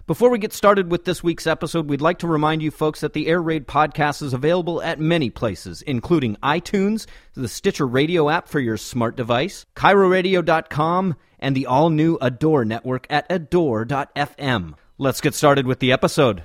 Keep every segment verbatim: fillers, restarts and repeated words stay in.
Before we get started with this week's episode, we'd like to remind you folks that the Air Raid podcast is available at many places, including iTunes, the Stitcher Radio app for your smart device, Cairo Radio dot com, and the all-new Adore network at adore dot f m. Let's get started with the episode.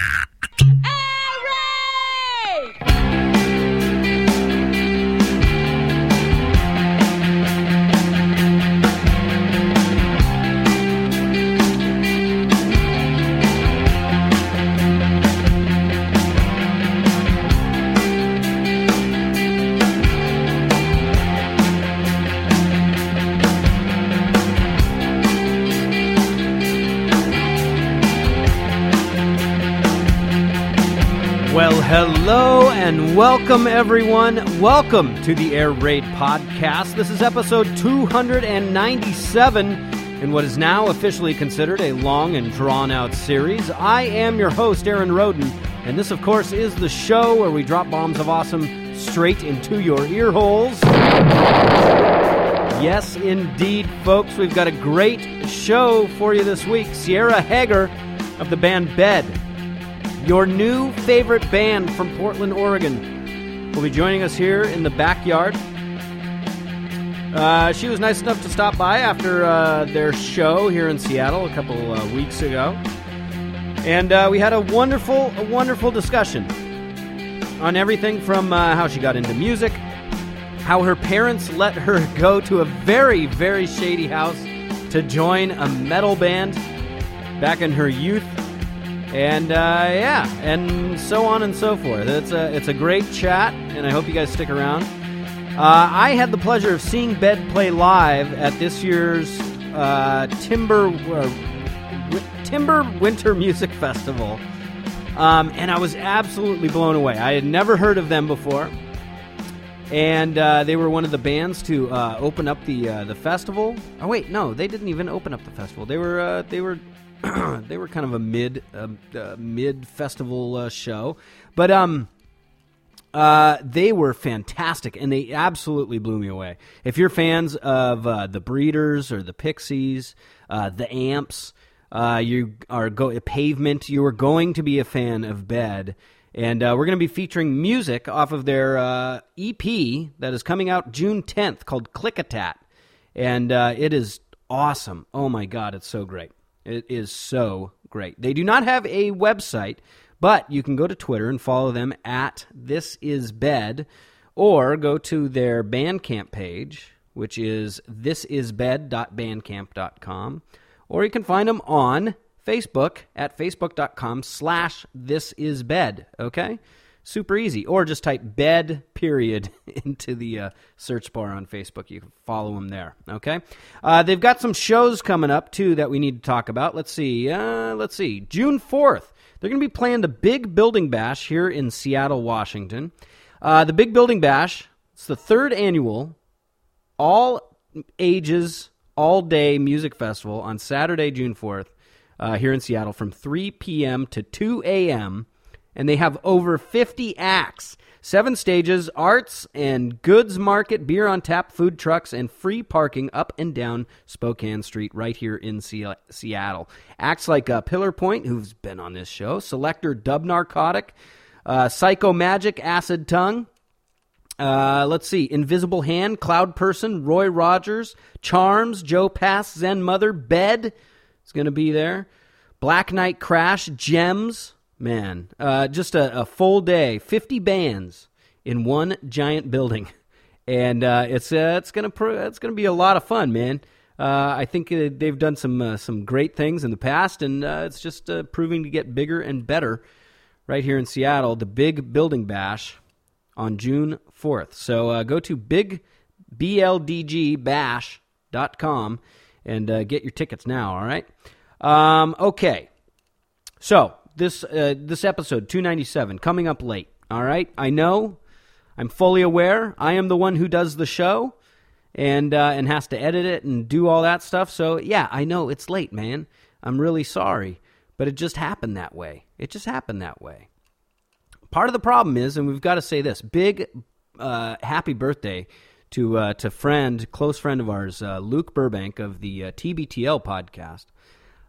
Well, hello and welcome, everyone. Welcome to the Air Raid podcast. This is episode two ninety-seven in what is now officially considered a long and drawn-out series. I am your host, Aaron Roden, and this, of course, is the show where we drop bombs of awesome straight into your ear holes. Yes, indeed, folks, we've got a great show for you this week. Sierra Hager of the band Bed, your new favorite band from Portland, Oregon, will be joining us here in the backyard. Uh, she was nice enough to stop by after uh, their show here in Seattle a couple uh, weeks ago. And uh, we had a wonderful, a wonderful discussion on everything from uh, how she got into music, how her parents let her go to a very, very shady house to join a metal band back in her youth. And, uh, yeah, and so on and so forth. It's a, it's a great chat, and I hope you guys stick around. Uh, I had the pleasure of seeing Bed play live at this year's uh, Timber uh, w- Timber Winter Music Festival, um, and I was absolutely blown away. I had never heard of them before, and uh, they were one of the bands to uh, open up the uh, the festival. Oh, wait, no, they didn't even open up the festival. They were uh, they were... they were kind of a mid uh, uh, mid festival uh, show, but um, uh, they were fantastic, and they absolutely blew me away. If you're fans of uh, the Breeders or the Pixies, uh, the Amps, uh, you are go Pavement, you are going to be a fan of Bed, and uh, we're going to be featuring music off of their uh, E P that is coming out June tenth called Click-a-Tat, and uh, it is awesome. Oh my God, it's so great. It is so great. They do not have a website, but you can go to Twitter and follow them at This Is Bed, or go to their Bandcamp page, which is this is bed dot bandcamp dot com, or you can find them on Facebook at facebook.com slash thisisbed, okay? Super easy. Or just type bed, period, into the uh, search bar on Facebook. You can follow them there, okay? Uh, they've got some shows coming up, too, that we need to talk about. Let's see. Uh, let's see. June fourth, they're going to be playing the Big Building Bash here in Seattle, Washington. Uh, the Big Building Bash, it's the third annual all-ages, all-day music festival on Saturday, June fourth, uh, here in Seattle from three p.m. to two a.m., and they have over fifty acts, seven stages, arts and goods market, beer on tap, food trucks, and free parking up and down Spokane Street right here in Se- Seattle. Acts like uh, Pillar Point, who's been on this show, Selector Dub Narcotic, uh, Psycho Magic, Acid Tongue, uh, let's see, Invisible Hand, Cloud Person, Roy Rogers, Charms, Joe Pass, Zen Mother, Bed is going to be there, Black Knight Crash, Gems. Man, uh, just a, a full day, fifty bands in one giant building, and uh, it's uh, it's gonna pr- it's gonna be a lot of fun, man. Uh, I think uh, they've done some uh, some great things in the past, and uh, it's just uh, proving to get bigger and better right here in Seattle. The Big Building Bash on June fourth. So uh, go to big b l d g bash dot com and uh, get your tickets now. All right. Um, okay. So. This uh, this episode, two ninety-seven, coming up late, all right? I know, I'm fully aware, I am the one who does the show and uh, and has to edit it and do all that stuff, so yeah, I know, it's late, man. I'm really sorry, but it just happened that way. It just happened that way. Part of the problem is, and we've got to say this, big uh, happy birthday to uh, to friend, close friend of ours, uh, Luke Burbank of the uh, T B T L podcast.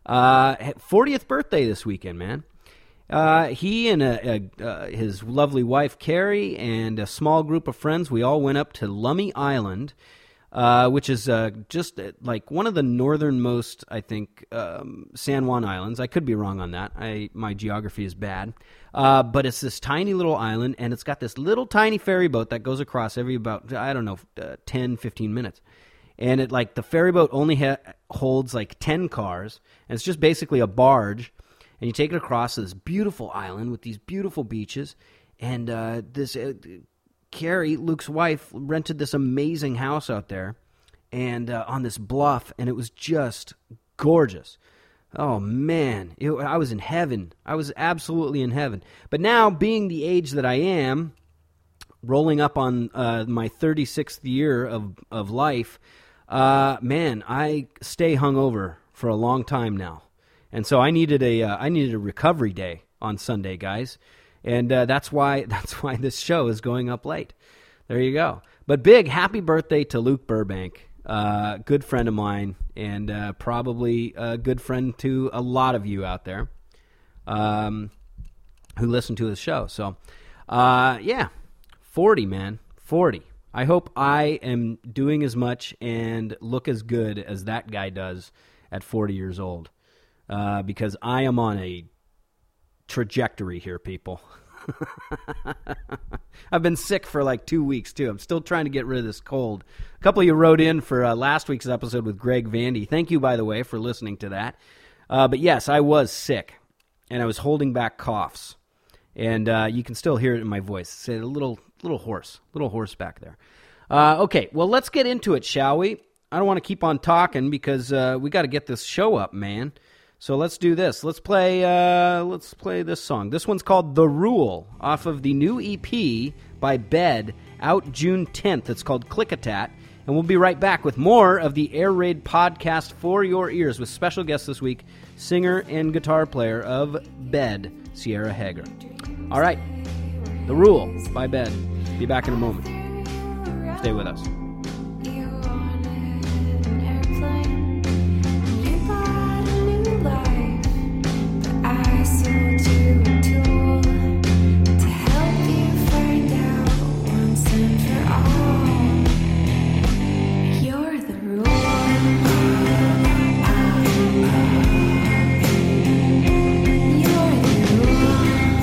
Uh, fortieth birthday this weekend, man. Uh, he and a, a, uh, his lovely wife, Carrie, and a small group of friends, we all went up to Lummi Island, uh, which is uh, just uh, like one of the northernmost, I think, um, San Juan Islands. I could be wrong on that. I My geography is bad. Uh, but it's this tiny little island, and it's got this little tiny ferry boat that goes across every about, I don't know, uh, ten, fifteen minutes. And it like the ferry boat only ha- holds like ten cars, and it's just basically a barge. And you take it across to this beautiful island with these beautiful beaches. And uh, this uh, Carrie, Luke's wife, rented this amazing house out there and uh, on this bluff, and it was just gorgeous. Oh, man. It, I was in heaven. I was absolutely in heaven. But now, being the age that I am, rolling up on uh, my thirty-sixth year of, of life, uh, man, I stay hungover for a long time now. And so I needed a uh, I needed a recovery day on Sunday, guys, and uh, that's why that's why this show is going up late. There you go. But big happy birthday to Luke Burbank, uh, good friend of mine, and uh, probably a good friend to a lot of you out there um, who listen to his show. So, uh, yeah, forty, man, forty. I hope I am doing as much and look as good as that guy does at forty years old. Uh, because I am on a trajectory here, people. I've been sick for like two weeks, too. I'm still trying to get rid of this cold. A couple of you wrote in for uh, last week's episode with Greg Vandy. Thank you, by the way, for listening to that. Uh, but yes, I was sick, and I was holding back coughs. And uh, you can still hear it in my voice. It's a little, little hoarse, little hoarse back there. Uh, okay, well, let's get into it, shall we? I don't want to keep on talking because uh, we got to get this show up, man. So let's do this. Let's play uh, let's play this song. This one's called The Rule, off of the new E P by Bed, out June tenth. It's called Click-a-Tat. And we'll be right back with more of the Air Raid podcast for your ears with special guest this week, singer and guitar player of Bed, Sierra Hager. All right, The Rule by Bed. Be back in a moment. Stay with us.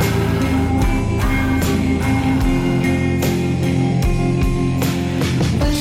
But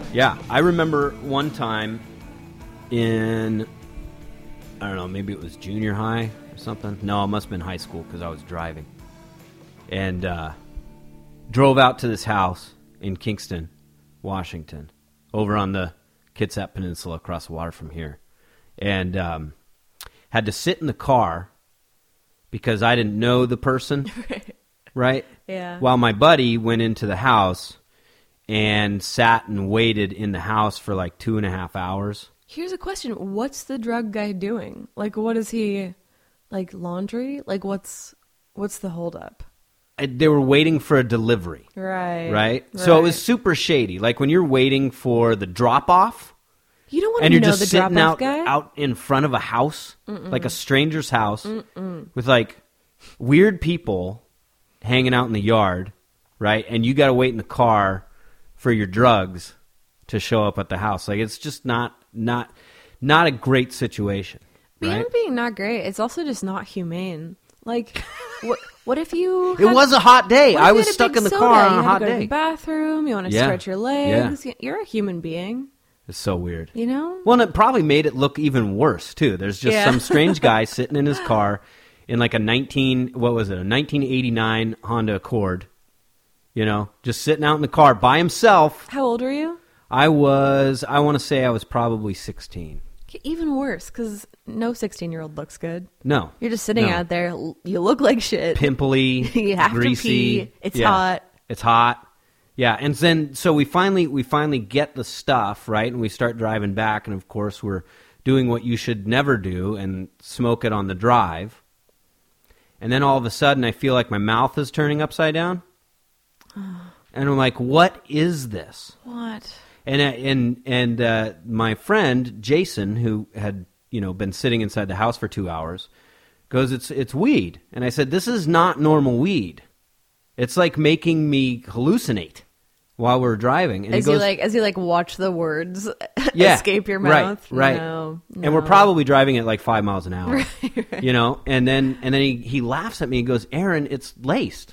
Yeah, I remember one time in, I don't know, maybe it was junior high or something. No, it must have been high school because I was driving. And uh, drove out to this house in Kingston, Washington, over on the Kitsap Peninsula across the water from here. And um, had to sit in the car because I didn't know the person, Right. right? Yeah. While my buddy went into the house and sat and waited in the house for like two and a half hours. Here's a question. What's the drug guy doing? Like, what is he, like, laundry? Like, what's what's the holdup? They were waiting for a delivery. Right. Right? So it was super shady. Like when you're waiting for the drop-off, You don't want and to you're know just the sitting drop-off out, guy? out in front of a house, Mm-mm. like a stranger's house, Mm-mm. with like weird people hanging out in the yard, right? And you got to wait in the car for your drugs to show up at the house. Like it's just not not not a great situation. Beyond Right? being not great, it's also just not humane. Like, what what if you... It had- was a hot day. what if I you was had a stuck big in the soda? car on You a had hot to go to the day. bathroom. You want to Yeah. stretch your legs. You're a human being, It's so weird. you know? Well, and it probably made it look even worse too. There's just Yeah. some strange guy sitting in his car in like a nineteen what was it a nineteen eighty-nine Honda Accord, you know, just sitting out in the car by himself. How old are you? I was, I want to say, I was probably sixteen. Even worse, because no sixteen-year-old looks good. No, You're just sitting No. out there. l- You look like shit. pimply, You have to greasy. pee. It's Yeah. hot. It's hot. Yeah, and then so we finally we finally get the stuff right, and we start driving back, and of course we're doing what you should never do and smoke it on the drive. And then all of a sudden, I feel like my mouth is turning upside down, and I'm like, "What is this?" What? And uh, and and uh, my friend Jason, who had you know been sitting inside the house for two hours, goes, "It's it's weed." And I said, "This is not normal weed. It's like making me hallucinate while we're driving." And As he you goes, like, as you like, watch the words Yeah, escape your right, mouth. right. No, and we're no. probably driving at like five miles an hour, Right, right. you know. And then and then he, he laughs at me and goes, "Aaron, it's laced."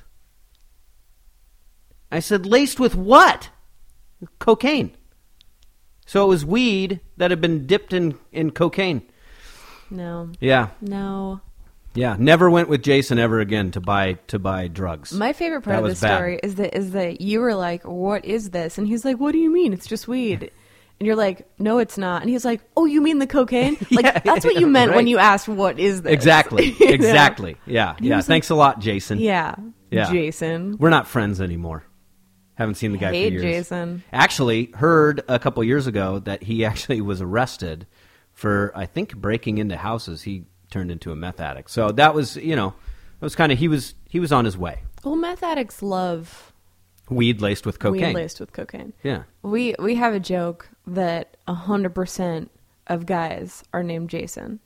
I said, "Laced with what?" Cocaine. So it was weed that had been dipped in, in cocaine. No, Yeah, no. yeah. Never went with Jason ever again to buy to buy drugs. My favorite part That of was this bad. story is that is that you were like, "What is this?" And he's like, "What do you mean? It's just weed." And you're like, "No, it's not." And he's like, "Oh, you mean the cocaine?" Like Yeah, that's what you meant right. when you asked, "What is this?" Exactly. You know? Exactly. Yeah. he Yeah. was Thanks a lot, Jason. Yeah. Yeah. Jason. We're not friends anymore. Haven't seen the guy Hate for years. Jason. Actually, heard a couple years ago that he actually was arrested for, I think, breaking into houses. He turned into a meth addict. So that was, you know, it was kind of he was he was on his way. Well, meth addicts love Weed laced with cocaine. weed laced with cocaine. Yeah. We we have a joke that a hundred percent of guys are named Jason.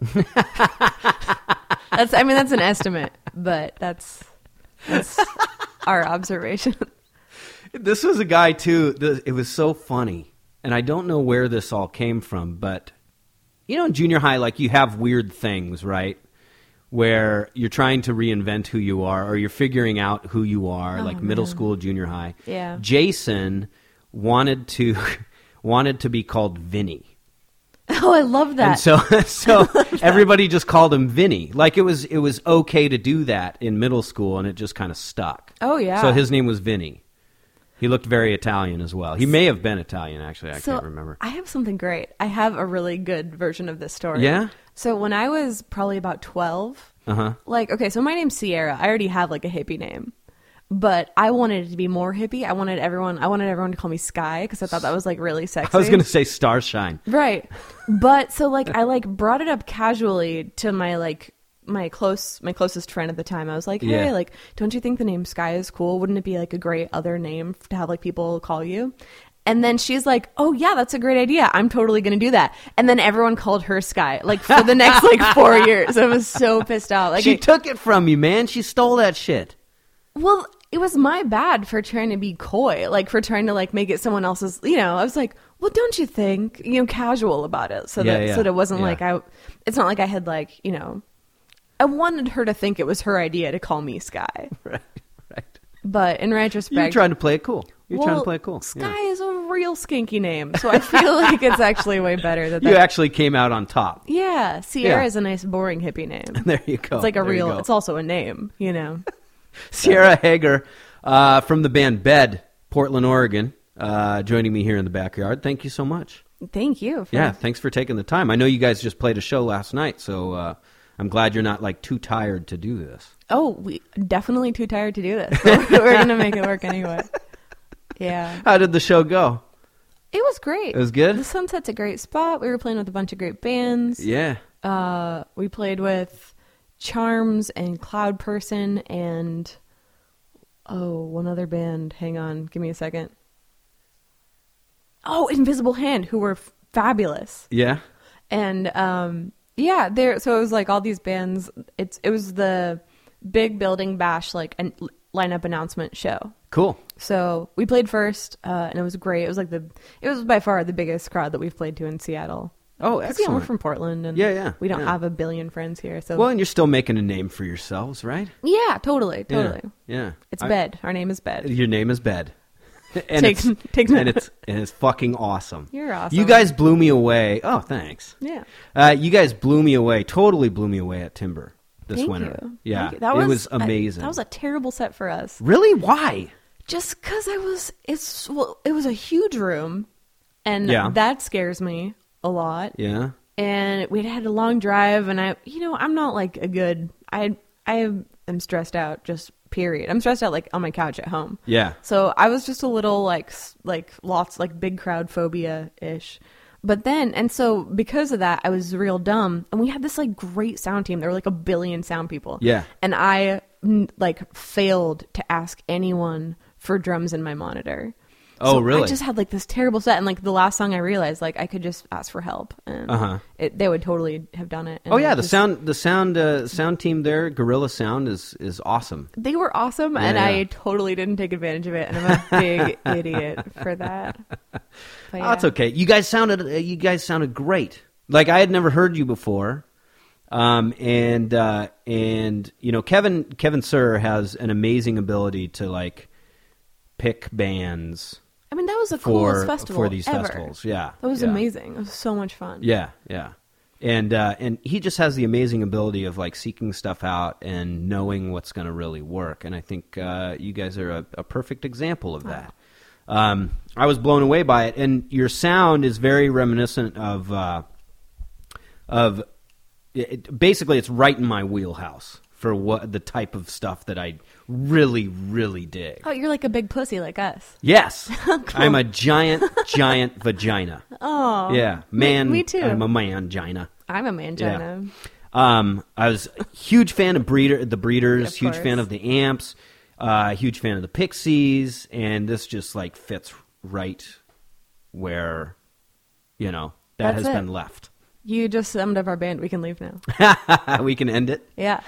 That's I mean that's an estimate, but that's that's our observation. This was a guy, too. th- It was so funny. And I don't know where this all came from, but, you know, in junior high, like, you have weird things, right? Where you're trying to reinvent who you are, or you're figuring out who you are, Oh, like middle man. school, junior high. Yeah. Jason wanted to wanted to be called Vinny. Oh, I love that. And so, so everybody just called him Vinny. Like it was, it was okay to do that in middle school, and it just kind of stuck. Oh, yeah. So his name was Vinny. He looked very Italian as well. He may have been Italian, actually. I so can't remember. I have something great. I have a really good version of this story. Yeah? So when I was probably about twelve, Uh huh. like, okay, so my name's Sierra. I already have like a hippie name, but I wanted it to be more hippie. I wanted everyone, I wanted everyone to call me Sky because I thought that was like really sexy. I was going to say Starshine. Right. But so like I like brought it up casually to my like my close my closest friend at the time. I was like, "Hey, Yeah. like don't you think the name Sky is cool? Wouldn't it be like a great other name to have like people call you?" And then she's like, "Oh yeah, that's a great idea. I'm totally going to do that." And then everyone called her Sky like for the next like four years. I was so pissed out. Like She it- took it from you, man. She stole that shit. well, it was my bad for trying to be coy, like for trying to like make it someone else's, you know, I was like, "Well, don't you think, you know, casual about it." So Yeah, that yeah, so that it wasn't yeah. like I it's not like I had like, you know, I wanted her to think it was her idea to call me Sky. Right, right. But in You were retrospect, trying to play it cool. You're well, trying to play it cool. Sky Yeah. is a real skinky name, so I feel like it's actually way better that You that, actually came out on top. yeah, Sierra Yeah. is a nice, boring hippie name. There you go. It's like a There you real. go. It's also a name, you know. Sierra Hager uh, from the band Bed, Portland, Oregon, uh, joining me here in the backyard. Thank you so much. Thank you. For, Yeah, thanks for taking the time. I know you guys just played a show last night, so uh, I'm glad you're not like too tired to do this. Oh, we definitely too tired to do this. But we're gonna make it work anyway. Yeah. How did the show go? It was great. It was good? The Sunset's a great spot. We were playing with a bunch of great bands. Yeah. Uh, we played with Charms and Cloud Person and oh, one other band. Hang on, give me a second. Oh, Invisible Hand, who were f- fabulous. Yeah. And um, yeah, there. So it was like all these bands. It's it was the big building bash like an lineup announcement show. Cool. So we played first, uh, and it was great. It was like the it was by far the biggest crowd that we've played to in Seattle. Oh, Because yeah, we're excellent. from Portland, and Yeah, yeah, we don't yeah. have a billion friends here. So Well, and you're still making a name for yourselves, right? yeah, totally, totally. Yeah. yeah. It's I- Bed. Our name is Bed. Your name is Bed. And Take- it's, take and note. it's and it's fucking awesome. You're awesome. You guys blew me away. Oh, thanks. Yeah. Uh, you guys blew me away. Totally blew me away at Timber this Thank winter. you. Yeah, Thank you. That it was, was a- amazing. that was a terrible set for us. Really? Why? Just because I was, it's well, it was a huge room, and Yeah. that scares me a lot. Yeah. And we had a long drive, and I, you know, I'm not like a good. I I am stressed out. Just period. I'm stressed out like on my couch at home. Yeah. So I was just a little like s- like lots like big crowd phobia ish. But then, and so because of that, I was real dumb. And we had this like great sound team. There were like a billion sound people. Yeah. And I mm, like failed to ask anyone for drums in my monitor. Oh, So really? I just had like this terrible set, and like the last song I realized, like I could just ask for help, and Uh-huh. it, they would totally have done it. And Oh yeah, it the just- sound the sound uh, sound team there, Gorilla Sound is is awesome. They were awesome, Yeah, and yeah. I totally didn't take advantage of it, and I'm a big idiot for that. But Oh, that's okay. You guys sounded uh, you guys sounded great. Like I had never heard you before. Um and uh and you know Kevin Kevin Sir has an amazing ability to like pick bands I mean, that was the for coolest festival for these ever. festivals. Yeah. That was yeah. amazing. It was so much fun. Yeah, yeah. And uh, and he just has the amazing ability of like seeking stuff out and knowing what's going to really work. And I think uh, you guys are a, a perfect example of that. Um, I was blown away by it, and your sound is very reminiscent of uh, of it, basically it's right in my wheelhouse for what the type of stuff that I really really dig. Oh, you're like a big pussy like us. Yes, I'm a giant giant vagina. Oh, Yeah, man. me too. I'm a man-gina. I'm a mangina. Um, I was a huge fan of Breeder, the Breeders, Of huge course. fan of the Amps, uh, huge fan of the Pixies, and this just like fits right where, you know, that That's has it. been left. You just summed up our band. We can leave now. We can end it. Yeah.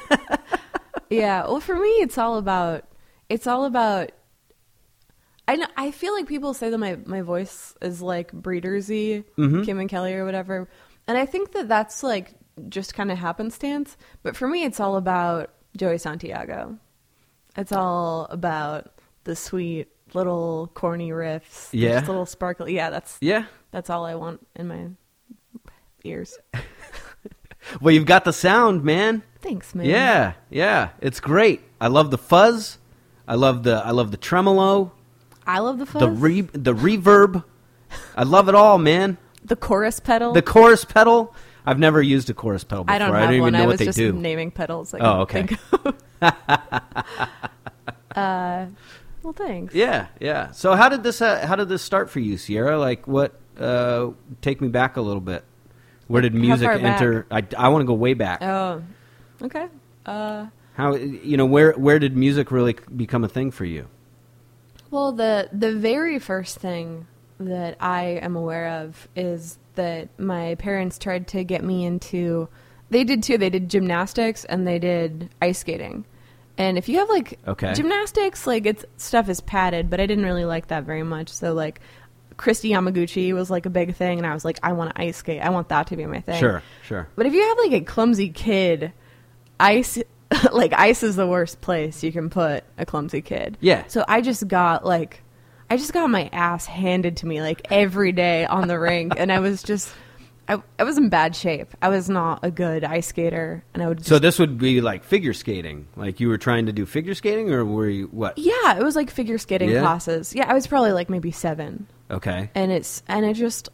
Yeah. Well, for me, it's all about, it's all about, I know, I feel like people say that my, my voice is like breedersy, Mm-hmm. Kim and Kelly or whatever. And I think that that's like just kind of happenstance. But for me, it's all about Joey Santiago. It's all about the sweet little corny riffs. Yeah. Just little sparkly. Yeah. That's, Yeah. that's all I want in my ears. Well, you've got the sound, man. Thanks, man. Yeah, yeah, it's great. I love the fuzz. I love the I love the tremolo. I love the fuzz. The re the reverb. I love it all, man. The chorus pedal. The chorus pedal. I've never used a chorus pedal before. I don't have even one. know I what was they just do. naming pedals. I Oh, couldn't okay. think of. uh, well, thanks. Yeah, yeah. So how did this uh, how did this start for you, Sierra? Like, what? Uh, take me back a little bit. Where did How music far back? enter? I, I want to go way back. Oh, okay. Uh, How you know where where did music really become a thing for you? well, the the very first thing that I am aware of is that my parents tried to get me into. They did too. They did gymnastics and they did ice skating. And if you have like Okay. gymnastics, like it's stuff is padded, but I didn't really like that very much. So like Christy Yamaguchi was like a big thing, and I was like, I want to ice skate. I want that to be my thing. Sure, sure. But if you have like a clumsy kid, ice like ice is the worst place you can put a clumsy kid. Yeah. So I just got like I just got my ass handed to me like every day on the rink, and I was just, I, I was in bad shape. I was not a good ice skater, and I would. Just, so this would be like figure skating. Like you were trying to do figure skating, or were you what? Yeah, it was like figure skating Yeah? classes. Yeah, I was probably like maybe seven, Okay. and it's and it just.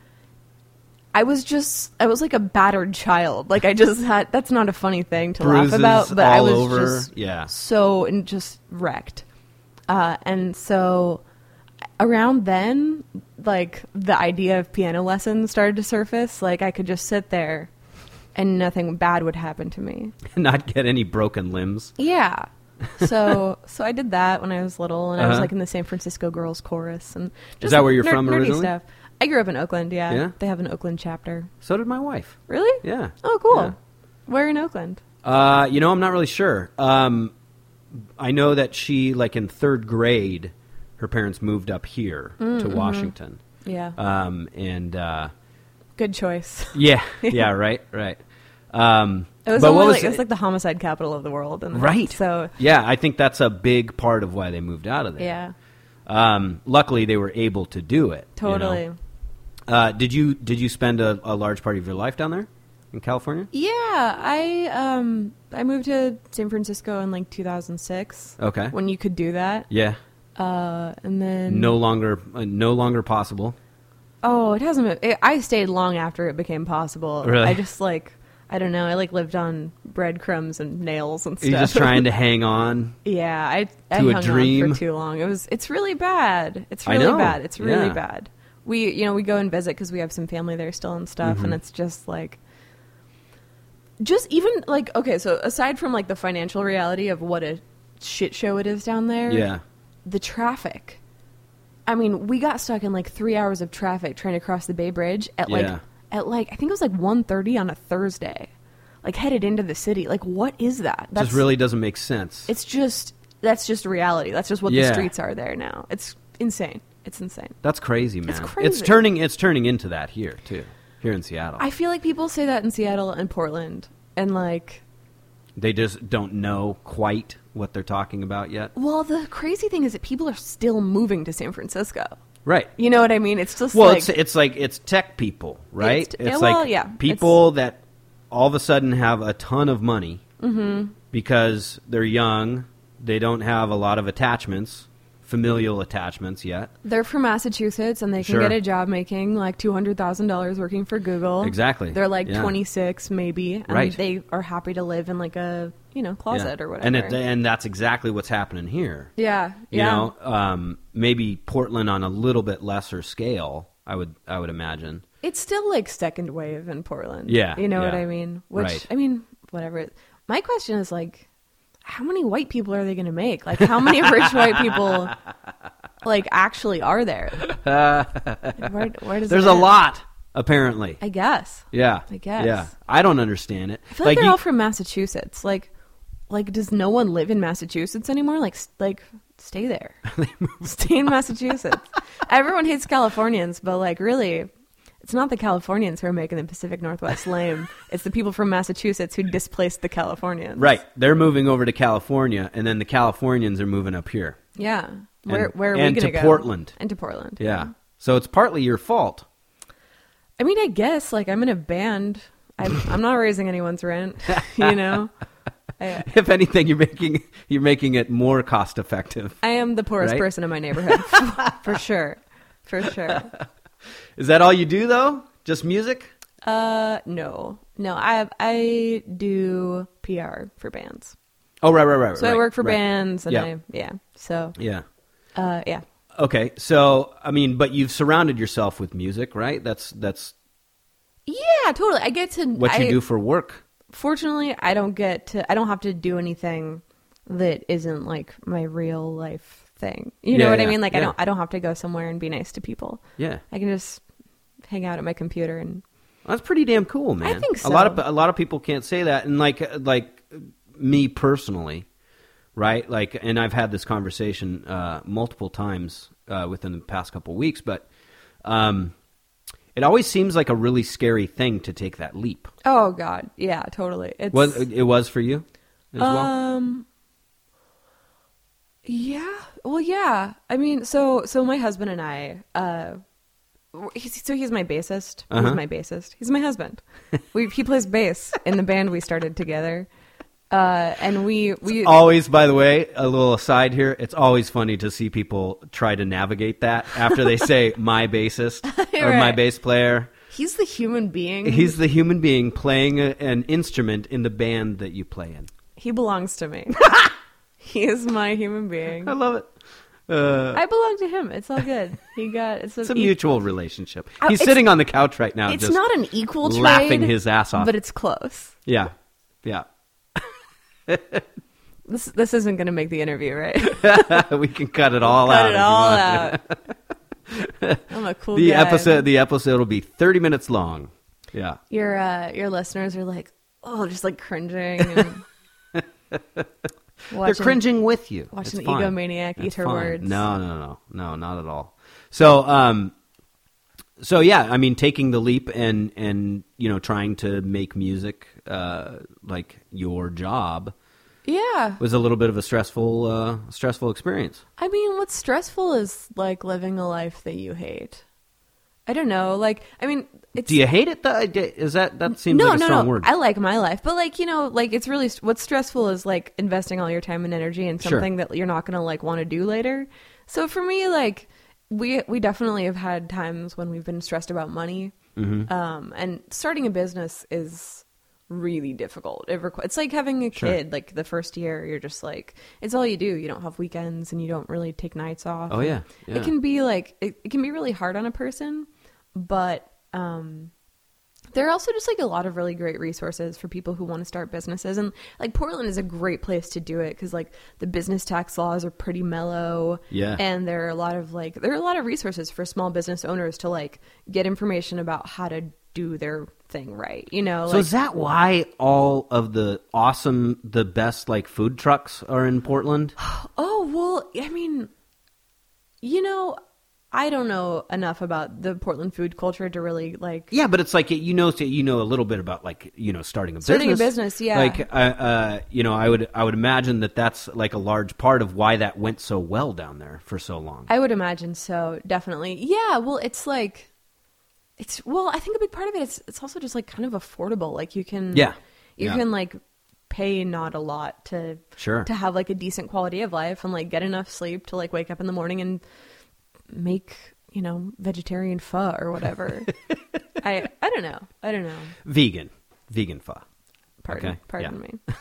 I was just, I was like a battered child. Like I just had, that's not a funny thing to Bruises laugh about, but I all was over. just Yeah. so and just wrecked. Uh, and so around then, like the idea of piano lessons started to surface. Like I could just sit there and nothing bad would happen to me. Not get any broken limbs. Yeah. So so I did that when I was little, and I was Uh-huh. like in the San Francisco Girls Chorus. And just that where you're ner- from nerdy originally? Stuff. I grew up in Oakland, yeah. Yeah? They have an Oakland chapter. So did my wife. Really? Yeah. Oh, cool. Yeah. Where in Oakland? Uh, you know, I'm not really sure. Um, I know that she, like in third grade, her parents moved up here Mm, to mm-hmm. Washington. Yeah. Um, and uh, Good choice. yeah, yeah, right, right. Um, It was but only what was like, it was like the homicide capital of the world. And right? So, yeah, I think that's a big part of why they moved out of there. yeah. Um, luckily, they were able to do it. you know? Totally. Uh, did you did you spend a, a large part of your life down there in California? Yeah, I um I moved to San Francisco in like two thousand six. Okay. When you could do that. Yeah. Uh, and then No longer uh, no longer possible. Oh, it hasn't been. It, I stayed long after it became possible. Really? I just like I don't know. I like lived on breadcrumbs and nails and stuff. You're just trying to hang on. Yeah, I I To a hung dream. on for too long. It was it's really bad. It's I really know. bad. It's really Yeah. bad. We you know we go and visit because we have some family there still and stuff, Mhm. and it's just like. Just even like okay, so aside from like the financial reality of what a shit show it is down there, Yeah. the traffic. I mean, we got stuck in like three hours of traffic trying to cross the Bay Bridge at like Yeah. at like I think it was like one thirty on a Thursday, like headed into the city. Like, what is that? Just really doesn't make sense. It's just that's just reality. That's just what Yeah. the streets are there now. It's insane. It's insane. That's crazy, man. It's crazy. turning it's turning into that here too. Here in Seattle. I feel like people say that in Seattle and Portland, and like, They just don't know quite what they're talking about yet. well, the crazy thing is that people are still moving to San Francisco. Right. You know what I mean? It's just Well, like it's it's like it's tech people, right? It's- yeah, well, yeah, people that all of a sudden have a ton of money because they're young. They don't have a lot of attachments, familial attachments yet. they're from Massachusetts and they can Sure. get a job making like two hundred thousand dollars working for Google. Exactly. They're like Yeah. twenty-six maybe, and Right. they are happy to live in like a you know closet Yeah. or whatever. And it, and that's exactly what's happening here. yeah, You yeah. know, um, maybe Portland on a little bit lesser scale. I would I would imagine. It's still like second wave in Portland. Yeah, You know what yeah. I mean? Which, Right. I mean, whatever. My question is like, how many white people are they going to make? Like, how many rich white people, like, actually are there? Where, where does There's it a end? lot, apparently. I guess. Yeah. I guess. Yeah. I don't understand it. I feel like, they're you- all from Massachusetts. Like, like, does no one live in Massachusetts anymore? Like, s- like, stay there. Stay in Massachusetts. Everyone hates Californians, but like, really, it's not the Californians who are making the Pacific Northwest lame. It's the people from Massachusetts who displaced the Californians. Right. They're moving over to California, and then the Californians are moving up here. Yeah. Where And- where are and we going to go? Portland. And to Portland. Yeah. So it's partly your fault. I mean, I guess like I'm in a band. I'm I'm not raising anyone's rent. You know. I, If anything, you're making you're making it more cost effective. I am the poorest Right? person in my neighborhood for sure. For sure. Is that all you do though? Just music? Uh, no, no. I I do P R for bands, Oh, right, right, right. so I right, work for right. bands, and Yeah. I yeah. So Yeah. uh, yeah. Okay. So, I mean, but you've surrounded yourself with music, right? That's that's Yeah, totally. I get to what you I, do for work. Fortunately, I don't get to. I don't have to do anything that isn't like my real life thing. You know Yeah, what yeah, I mean? Like I yeah. don't. I don't have to go somewhere and be nice to people. Yeah. I can just hang out at my computer and. That's pretty damn cool, man. think A lot so. of a lot of people can't say that, and like like me personally, right? Like, and I've had this conversation uh, multiple times uh, within the past couple weeks, but um, it always seems like a really scary thing to take that leap. Oh God, yeah, totally. It's Was it was for you as well? um. Yeah. Well, yeah. I mean, so so my husband and I, uh, he's, so he's my bassist. Uh-huh. He's my bassist. He's my husband. We he plays bass in the band we started together. Uh, and we we Always, by the way, a little aside here, it's always funny to see people try to navigate that after they say my bassist or my Right. bass player. he's the human being. He's the human being playing a, an instrument in the band that you play in. He belongs to me. He is my human being. I love it. Uh, I belong to him. It's all good. He got it's, it's a e- mutual relationship. Uh, He's it's- sitting on the couch right now, It's just not an equal trade, laughing his ass off. but it's close. yeah, yeah. This this isn't going to make the interview, right? We can cut it all Cut out. it if you all want. out. I'm a cool The guy. episode, the episode will be thirty minutes long. Yeah. Your uh, your listeners are like, oh, just like cringing. And They're watching, cringing with you. Watch It's an fine. egomaniac eat It's her fine. words. No, no, no, no, not at all. So, um, so yeah, I mean, taking the leap and and you know trying to make music uh, like your job Yeah. was a little bit of a stressful uh, stressful experience. I mean, what's stressful is like living a life that you hate. I don't know. Like, I mean, it's. Do you hate it? Though? Is that that seems no, like a no, strong no. word? I like my life, but like you know, like it's really what's stressful is like investing all your time and energy in Sure. something that you're not gonna like want to do later. So for me, like we we definitely have had times when we've been stressed about money, Mm-hmm. um, and starting a business is really difficult. It requ- it's like having a Sure. kid. Like the first year, you're just like it's all you do. You don't have weekends, and you don't really take nights off. Oh, yeah. Yeah. It can be like it, it can be really hard on a person, but um there are also just like a lot of really great resources for people who want to start businesses, and like Portland is a great place to do it because like the business tax laws are pretty mellow. Yeah. And there are a lot of like there are a lot of resources for small business owners to like get information about how to do their thing right, you know. So like, is that why all of the awesome, the best like food trucks are in Portland? oh well I mean, you know, I don't know enough about the Portland food culture to really like Yeah, but it's like you know, you know a little bit about like you know starting a Starting a business. business, yeah. Like, uh, uh, you know, I would I would imagine that that's like a large part of why that went so well down there for so long. I would imagine so, definitely. Yeah, well, it's like, it's well, I think a big part of it is it's also just like kind of affordable. Like you can, Yeah, you yeah. can like pay not a lot to Sure. to have like a decent quality of life and like get enough sleep to like wake up in the morning and make you know vegetarian pho or whatever. I I don't know. I don't know. Vegan, vegan pho. Pardon, Okay, pardon yeah. me.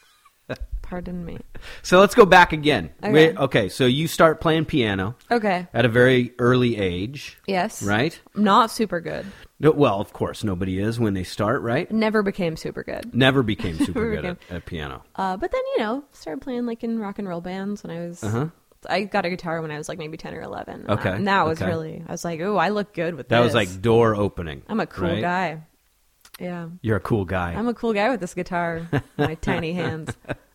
Pardon me. So let's go back again. Okay. Wait, okay, so you start playing piano Okay. at a very early age, Yes. right? Not super good. No, well, of course, nobody is when they start, right? Never became super good. Never became super Never good at, became- at piano. Uh, but then, you know, started playing like in rock and roll bands when I was. Uh-huh. I got a guitar when I was like maybe ten or eleven. Okay, Uh, and that was okay. really. I was like, oh, I look good with That this. was like door opening. I'm a cool right? guy. Yeah, You're a cool guy. I'm a cool guy with this guitar, my tiny hands.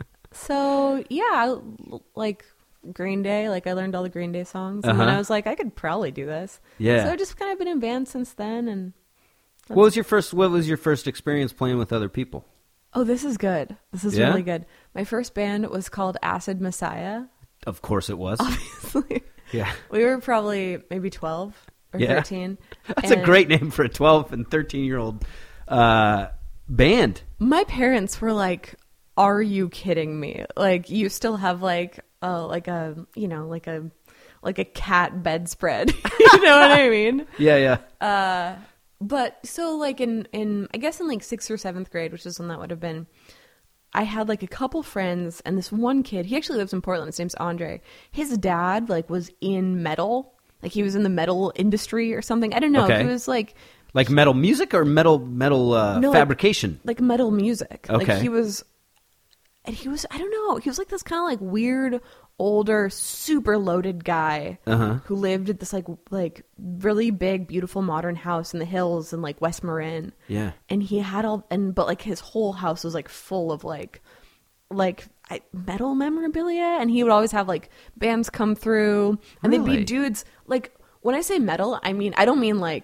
So yeah, I, like Green Day. Like I learned all the Green Day songs, and then Uh-huh. I was like, I could probably do this. Yeah. So I've just kind of been in bands since then, and What was your first? What was your first experience playing with other people? oh, this is good. This is Yeah? really good. My first band was called Acid Messiah. Of course, it was. Obviously. Yeah, We were probably maybe twelve or Yeah. thirteen. that's a and great name for a twelve and thirteen year old uh, band. My parents were like, "Are you kidding me? Like, you still have like, uh, like a, you know, like a, like a cat bedspread. You know what I mean?" Yeah, yeah. Uh, but so like in in I guess in like sixth or seventh grade, which is when that would have been. I had like a couple friends and this one kid, he actually lives in Portland. His name's Andre. His dad like was in metal. Like he was in the metal industry or something. I don't know. Okay. He was like, Like metal music or metal metal uh, No, like- fabrication. like metal music. Okay. Like he was, and he was, I don't know. He was like this kind of like weird, older, super loaded guy Uh-huh. who lived at this like, like really big, beautiful modern house in the hills in like West Marin. Yeah. And he had all, and but like his whole house was like full of like, like I, metal memorabilia. And he would always have like bands come through, and they'd Really? be dudes. Like when I say metal, I mean I don't mean like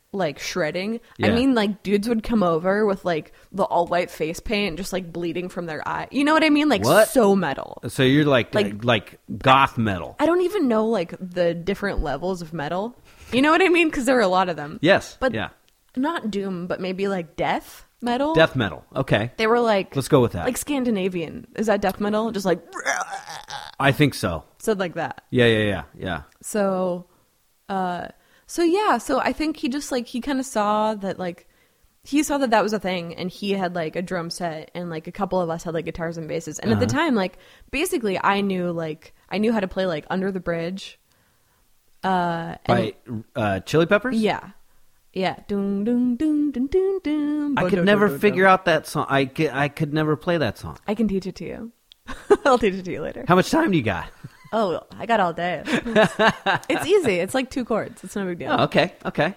like shredding. Yeah. I mean, like dudes would come over with like the all white face paint, just like bleeding from their eye. You know what I mean? Like What? so metal. So you're like like, Like- like goth metal. I don't even know like the different levels of metal. You know what I mean? Because there are a lot of them. Yes. But yeah. not doom, but maybe like death metal. Death metal. Okay. They were like, Let's go with that. like Scandinavian. Is that death metal? Just like I think so. so like that. Yeah, yeah, yeah, yeah. So, uh, so yeah. So I think he just like he kind of saw that like he saw that that was a thing, and he had like a drum set, and like a couple of us had like guitars and basses. And at the Uh-huh. time, like basically, I knew like I knew how to play like Under the Bridge. Uh, and By uh, Chili Peppers? yeah, yeah. Doom, doom, doom, doom, doom, doom. I could never figure out that song. I could, I could never play that song. I can teach it to you. I'll teach it to you later. How much time do you got? Oh, I got all day. It's easy. It's like two chords. It's no big deal. Oh, okay, okay.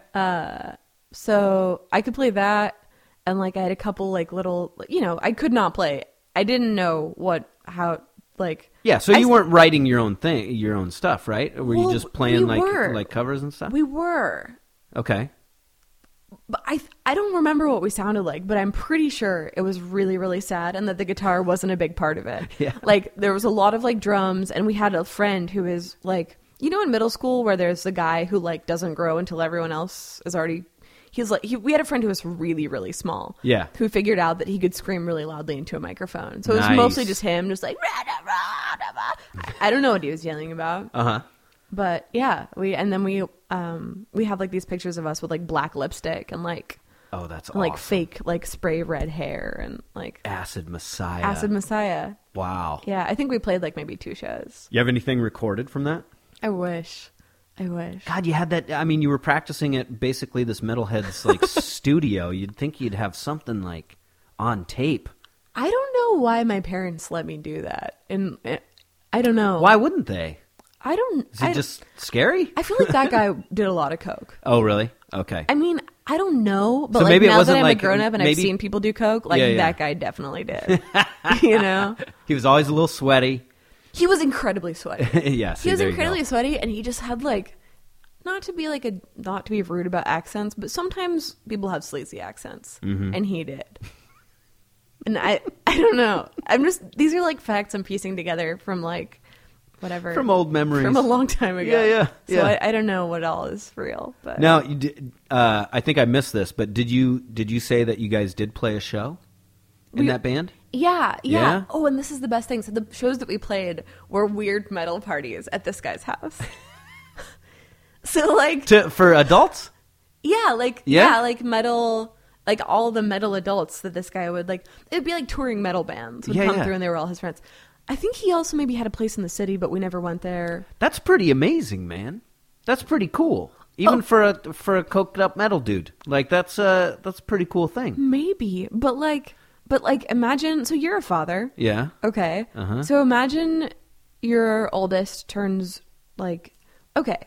So I could play that, and like I had a couple like little, you know, I could not play. I didn't know what how like. Yeah, so I you s- weren't writing your own thing, your own stuff, right? Or were Well, you just playing we like were. like covers and stuff? We were, Okay. but I I don't remember what we sounded like, but I'm pretty sure it was really really sad, and that the guitar wasn't a big part of it. Yeah. Like there was a lot of like drums, and we had a friend who is like, you know, in middle school where there's the guy who like doesn't grow until everyone else is already. He's like he, we had a friend who was really really small. Yeah. Who figured out that he could scream really loudly into a microphone. So it was Nice. mostly just him, just like "Rah, da, rah, da, bah." I don't know what he was yelling about. Uh huh. But yeah, we and then we um we have like these pictures of us with like black lipstick and like Oh, that's and, like awesome. fake like spray red hair and like Acid Messiah. Acid Messiah. Wow. Yeah, I think we played like maybe two shows. You have anything recorded from that? I wish. I wish. God, you had that. I mean, you were practicing at basically this metalhead's like studio. You'd think you'd have something like on tape. I don't know why my parents let me do that. And uh, I don't know. Why wouldn't they? I don't Is it I, just scary? I feel like that guy did a lot of coke. Oh, really? Okay. I mean, I don't know, but So like maybe it now that wasn't I'm like- a grown up and I've maybe- seen people do coke, like Yeah, yeah. that guy definitely did. You know, He was always a little sweaty. he was incredibly sweaty. Yeah, see, he was there you incredibly go. sweaty, and he just had like, not to be like a, not to be rude about accents, but sometimes people have sleazy accents, Mm-hmm. and he did. And I, I don't know. I'm just these are like facts I'm piecing together from like, whatever From old memories. from a long time ago. Yeah, yeah, So yeah. I, I don't know what all is real, but Now, you did, uh, I think I missed this, but did you did you say that you guys did play a show in We- that band? Yeah, yeah, Yeah? Oh, and this is the best thing. So the shows that we played were weird metal parties at this guy's house. So like, To, for adults? yeah, like Yeah? yeah? like metal, like all the metal adults that this guy would like. It'd be like touring metal bands would Yeah, come yeah. through, and they were all his friends. I think he also maybe had a place in the city, but we never went there. That's pretty amazing, man. That's pretty cool. Even Oh. for a for a coked up metal dude. Like that's uh that's a pretty cool thing. Maybe, but like, but like, imagine. So you're a father. Yeah. Okay. Uh-huh. So imagine your oldest turns like, okay.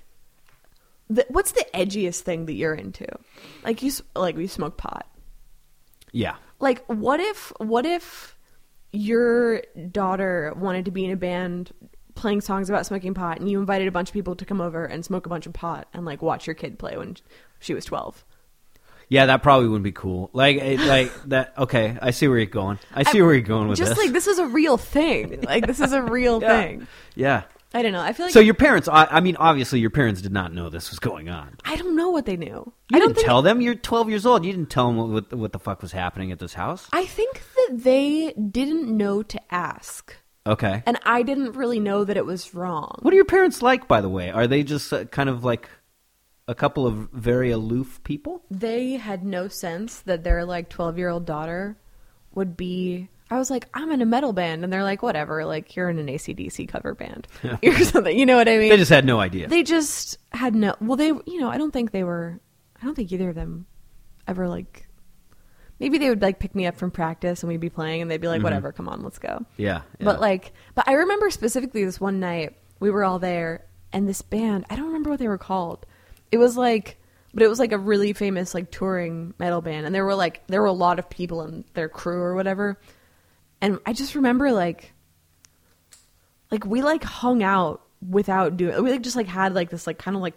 The, what's the edgiest thing that you're into? Like you, s- like we smoke pot. Yeah. Like what if, what if your daughter wanted to be in a band playing songs about smoking pot, and you invited a bunch of people to come over and smoke a bunch of pot and like watch your kid play when she was twelve? Yeah, that probably wouldn't be cool. Like it, like that okay, I see where you're going. I see where you're going with Just this. like this is a real thing. Like this is a real Yeah. thing. Yeah. I don't know. I feel like So your parents I, I mean obviously your parents did not know this was going on. I don't know what they knew. You I don't didn't think tell them. You're twelve years old. You didn't tell them what, what the fuck was happening at this house. I think that they didn't know to ask. Okay. And I didn't really know that it was wrong. What are your parents like, by the way? Are they just uh, kind of like a couple of very aloof people? They had no sense that their like twelve-year-old daughter would be. I was like, I'm in a metal band, and they're like, whatever, like you're in an A C D C cover band or something. You know what I mean? They just had no idea. They just had no. Well, they, you know, I don't think they were. I don't think either of them ever like. Maybe they would like pick me up from practice and we'd be playing, and they'd be like, whatever, come on, let's go. yeah, yeah. But like, but I remember specifically this one night we were all there, and this band, I don't remember what they were called. It was like, but it was like a really famous like touring metal band, and there were like there were a lot of people in their crew or whatever. And I just remember like, like we like hung out without doing. We like just like had like this like kind of like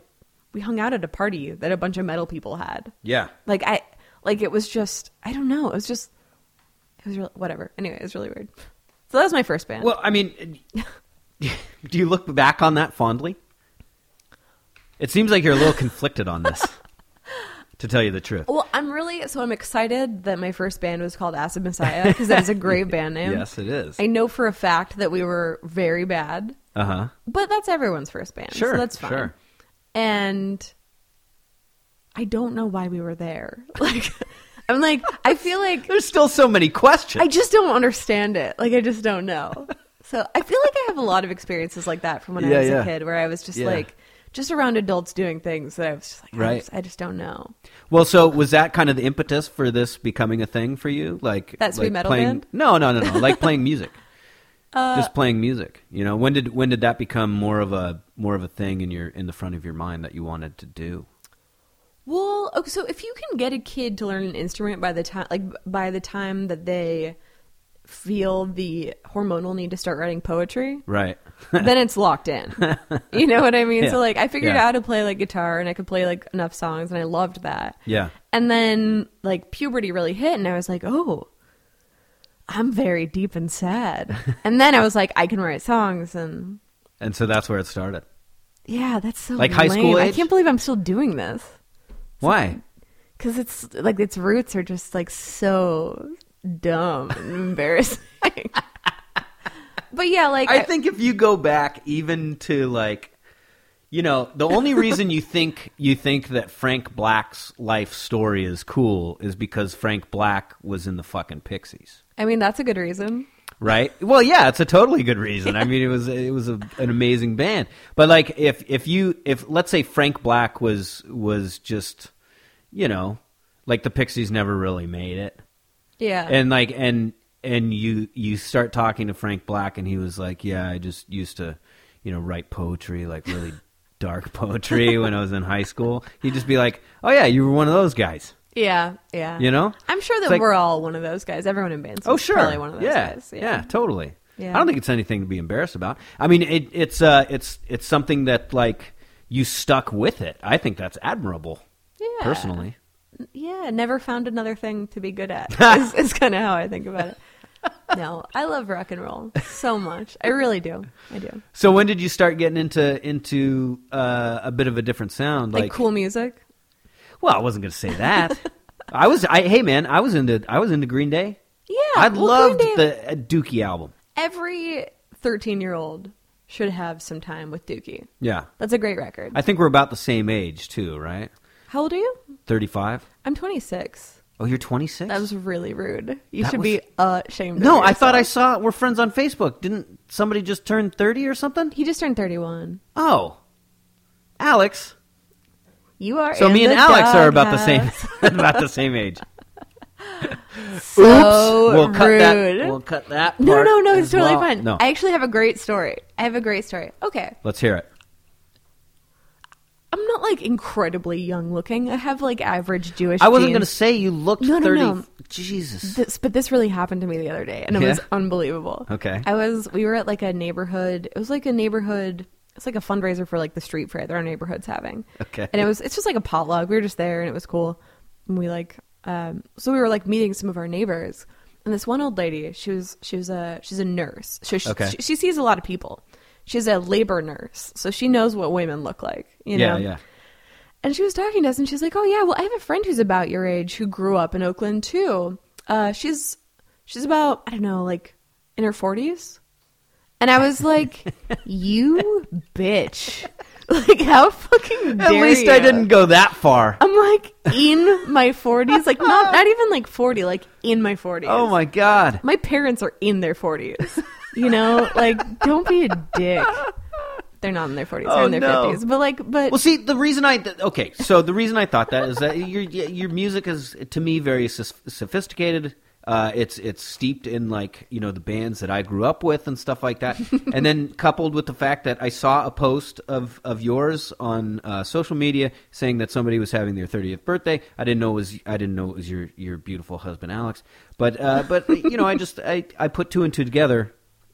we hung out at a party that a bunch of metal people had. Yeah. Like I, like it was just, I don't know. It was just, it was really, whatever. Anyway, it was really weird. So that was my first band. Well, I mean, do you look back on that fondly? It seems like you're a little conflicted on this, to tell you the truth. Well, I'm really, so I'm excited that my first band was called Acid Messiah because that is a great band name. Yes, it is. I know for a fact that we were very bad. Uh-huh. But that's everyone's first band. Sure, So that's fine. sure. And I don't know why we were there. Like, I'm like, I feel like There's still so many questions. I just don't understand it. Like, I just don't know. So I feel like I have a lot of experiences like that from when Yeah, I was yeah. a kid, where I was just Yeah. like, just around adults doing things that I was just like, I, Right. just, I just don't know. Well, so was that kind of the impetus for this becoming a thing for you? Like That sweet like metal playing, band? No, no, no, no. Like playing music. Uh, Just playing music. You know, when did when did that become more of a more of a thing in your in the front of your mind that you wanted to do? Well, okay, so if you can get a kid to learn an instrument by the time, like by the time that they feel the hormonal need to start writing poetry, Right. then it's locked in. You know what I mean? Yeah. So like I figured Yeah. out how to play like guitar and I could play like enough songs and I loved that. Yeah. And then like puberty really hit and I was like, oh, I'm very deep and sad. And then I was like, I can write songs and And so that's where it started. yeah, that's so Like high lame. school I age? can't believe I'm still doing this. Why? Because it's like its roots are just like so dumb and embarrassing. But yeah, like I think if you go back even to like, you know, the only reason you think you think that Frank Black's life story is cool is because Frank Black was in the fucking Pixies, I mean that's a good reason. right? Well, yeah, it's a totally good reason. I mean, it was it was a, an amazing band, but like if if you if let's say Frank Black was was just, you know, like the Pixies never really made it. Yeah. And like and and you you start talking to Frank Black and he was like, yeah, I just used to, you know, write poetry, like really dark poetry when I was in high school. He'd just be like, oh yeah, you were one of those guys, yeah, yeah. you know? I'm sure that It's like- we're all one of those guys. Everyone in bands. Oh is sure, probably one of those yeah, guys. yeah, totally. Yeah. I don't think it's anything to be embarrassed about. I mean, it, it's uh, it's it's something that like you stuck with it. I think that's admirable, Yeah. personally. Yeah, never found another thing to be good at. is, is kind of how I think about it. No, I love rock and roll so much. I really do. I do. So when did you start getting into into uh, a bit of a different sound, Like, like cool music. Well, I wasn't going to say that. I was. I hey man, I was into. I was into Green Day. Yeah, I well, loved Green Day- the uh, Dookie album. Every thirteen-year-old should have some time with Dookie. Yeah, That's a great record. I think we're about the same age too, right? How old are you? Thirty-five. I'm twenty-six. Oh, you're twenty-six. That was really rude. You That should was- be ashamed of No, yourself. I thought I saw. We're friends on Facebook. Didn't somebody just turn thirty or something? He just turned thirty-one. Oh, Alex. You are So in me and the Alex are about the same. doghouse. about the same age. So Oops. We'll cut rude. that. We'll cut that. No, part no, no. It's as totally well. fine. No, I actually have a great story. I have a great story. Okay. let's hear it. I'm not like incredibly young looking. I have like average Jewish I wasn't genes. going to say you looked No, no, thirty. no. Jesus. This, but this really happened to me the other day, and it Yeah? was unbelievable. Okay. I was. We were at like a neighborhood. It was like a neighborhood. It's like a fundraiser for like the street fair that our neighborhood's having. Okay. And it was. It's just like a potluck. We were just there, and it was cool. And we like. Um. So we were like meeting some of our neighbors, and this one old lady. She was. She was a. She's a nurse. So she, Okay. she, she sees a lot of people. She's a labor nurse, so she knows what women look like. You yeah, know. yeah. And she was talking to us, and she's like, "Oh yeah, well, I have a friend who's about your age who grew up in Oakland too. Uh, she's she's about I don't know, like in her forties." And I was like, "You bitch! Like how fucking dare At least you?" I didn't go that far. I'm like in my forties, like not not even like forty, like in my forties. Oh my god. My parents are in their forties. You know, like don't be a dick. They're not in their forties; they're Oh, in their no. fifties. But like, but Well, see, the reason I okay, so the reason I thought that is that your your music is to me very sos- sophisticated. Uh, it's it's steeped in like you know the bands that I grew up with and stuff like that, and then coupled with the fact that I saw a post of, of yours on uh, social media saying that somebody was having their thirtieth birthday. I didn't know it was I didn't know it was your, your beautiful husband Alex, but uh, but you know I just I, I put two and two together.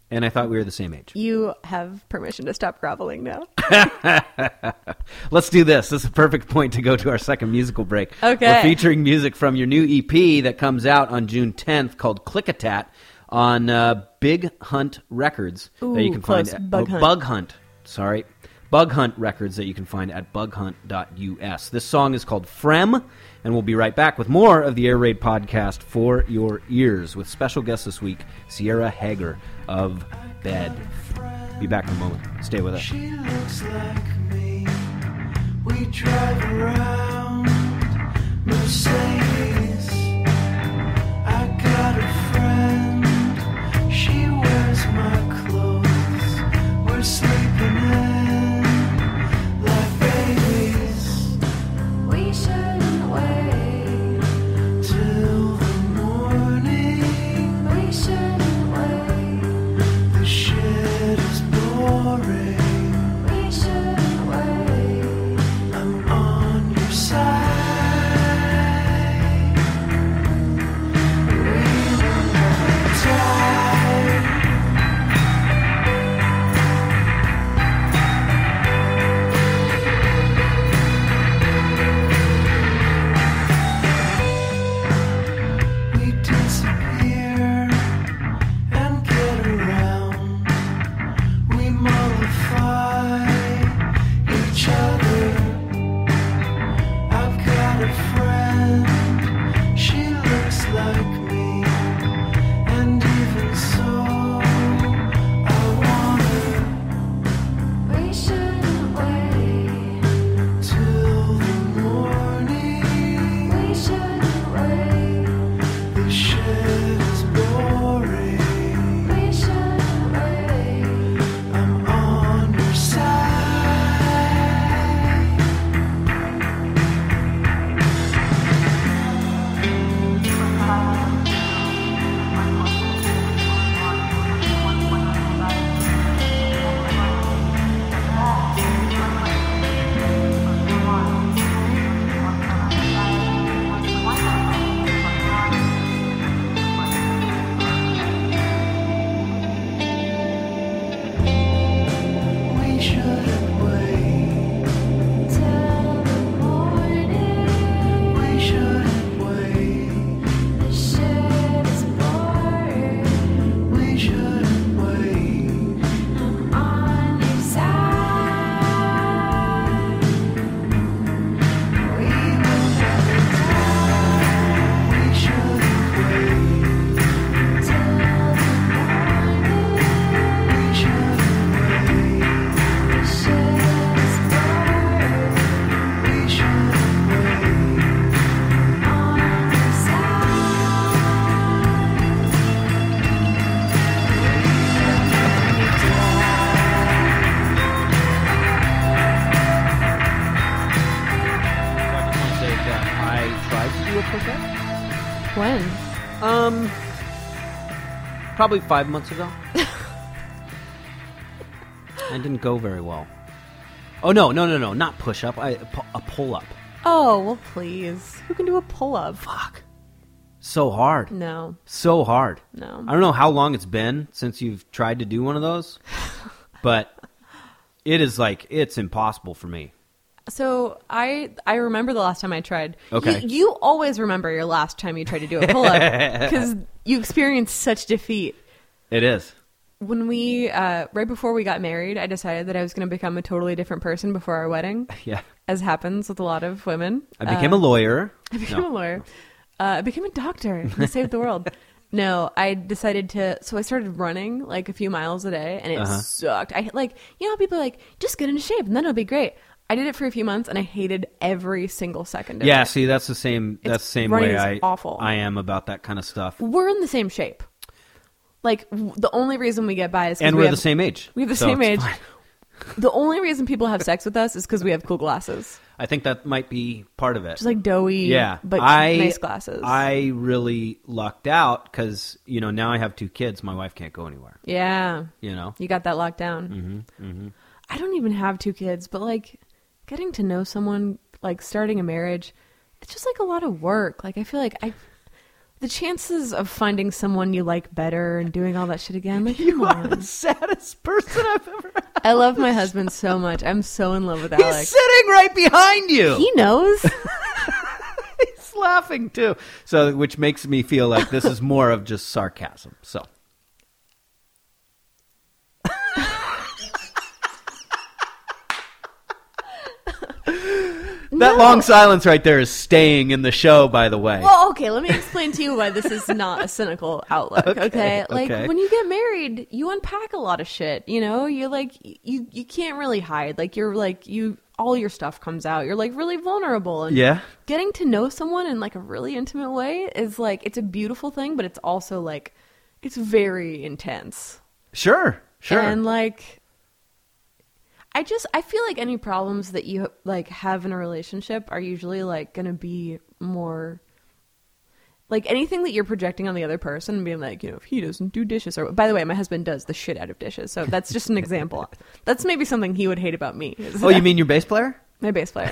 And I thought we were the same age. You have permission to stop groveling now. Let's do this. This is a perfect point to go to our second musical break. Okay. We're featuring music from your new E P that comes out on June tenth called Click-a-Tat on uh, Big Hunt Records. Ooh, that you can close. find at, Bug oh, Hunt. Bug Hunt. Sorry. Bug Hunt Records that you can find at bug hunt dot U S. This song is called Frem, and we'll be right back with more of the Air Raid podcast for your ears with special guest this week, Sierra Hager of Bed. Be back in a moment. Stay with us. She looks like me. We drive around Mercedes. I got a friend. She wears my clothes. We're sleeping in like babies. We shouldn't wait till the morning. We shouldn't wait. The shit is boring. We shouldn't wait. I'm on your side. We will never die. We disappear and get around. We mollify each other. I've got a friend. She looks like me. And even so, I want her. We shouldn't wait till the morning. We shouldn't wait. The shit is boring. We shouldn't wait. I'm on your side. We shouldn't wait till the morning. We shouldn't wait. The shit is boring. We shouldn't wait. I'm on your side. We will never die. We shouldn't wait till the morning. We shouldn't wait. The shit is boring. We shouldn't wait. On your I just want to say that I tried to do a push-up. When? Um, probably five months ago. I didn't go very well. Oh, no, no, no, no, not push-up. I, a pu- a pull-up. Oh, well, please. Who can do a pull-up? Fuck. So hard. No, So hard. no. I don't know how long it's been since you've tried to do one of those, but it is like, it's impossible for me. So I I remember the last time I tried. Okay. You, you always remember your last time you tried to do a pull-up because you experienced such defeat. It is. When we, uh, right before we got married, I decided that I was going to become a totally different person before our wedding, Yeah. as happens with a lot of women. I became Uh, a lawyer. I became No. a lawyer. Uh, I became a doctor. I saved the world. No, I decided to. So I started running like a few miles a day, and it Uh-huh. sucked. I like, you know, how people are like, just get into shape, and then it'll be great. I did it for a few months, and I hated every single second of Yeah, it. see, that's the same. It's- That's the same running way is I awful. I am about that kind of stuff. We're in the same shape. Like w- the only reason we get by is 'cause And we we're have, the same age. We have the so same it's age. fine. The only reason people have sex with us is because we have cool glasses, I think that might be part of it. just like doughy, Yeah, but I, nice glasses. I really lucked out because you know now I have two kids. My wife can't go anywhere. yeah, You know. you got that locked down. Mm-hmm, mm-hmm. I don't even have two kids, but like getting to know someone, like starting a marriage, it's just like a lot of work. Like I feel like I, The chances of finding someone you like better and doing all that shit again, like, come You are on. the saddest person I've ever met. I love my husband so much. I'm so in love with He's Alex. sitting right behind you. He knows. He's laughing too. So, which makes me feel like this is more of just sarcasm. So. That No. long silence right there is staying in the show, by the way. Well, okay, let me explain to you why this is not a cynical outlook, okay? Okay, Like, okay. when you get married, you unpack a lot of shit, you know? You're like, you, you can't really hide. Like, you're like, you, all your stuff comes out. You're, like, really vulnerable. And Yeah. getting to know someone in, like, a really intimate way is, like, it's a beautiful thing, but it's also, like, it's very intense. Sure, sure. And, like... I just I feel like any problems that you like have in a relationship are usually like going to be more like anything that you're projecting on the other person and being like, you know, if he doesn't do dishes or by the way, my husband does the shit out of dishes. So that's just an example. That's maybe something he would hate about me. is Oh, you mean your bass player? my bass player.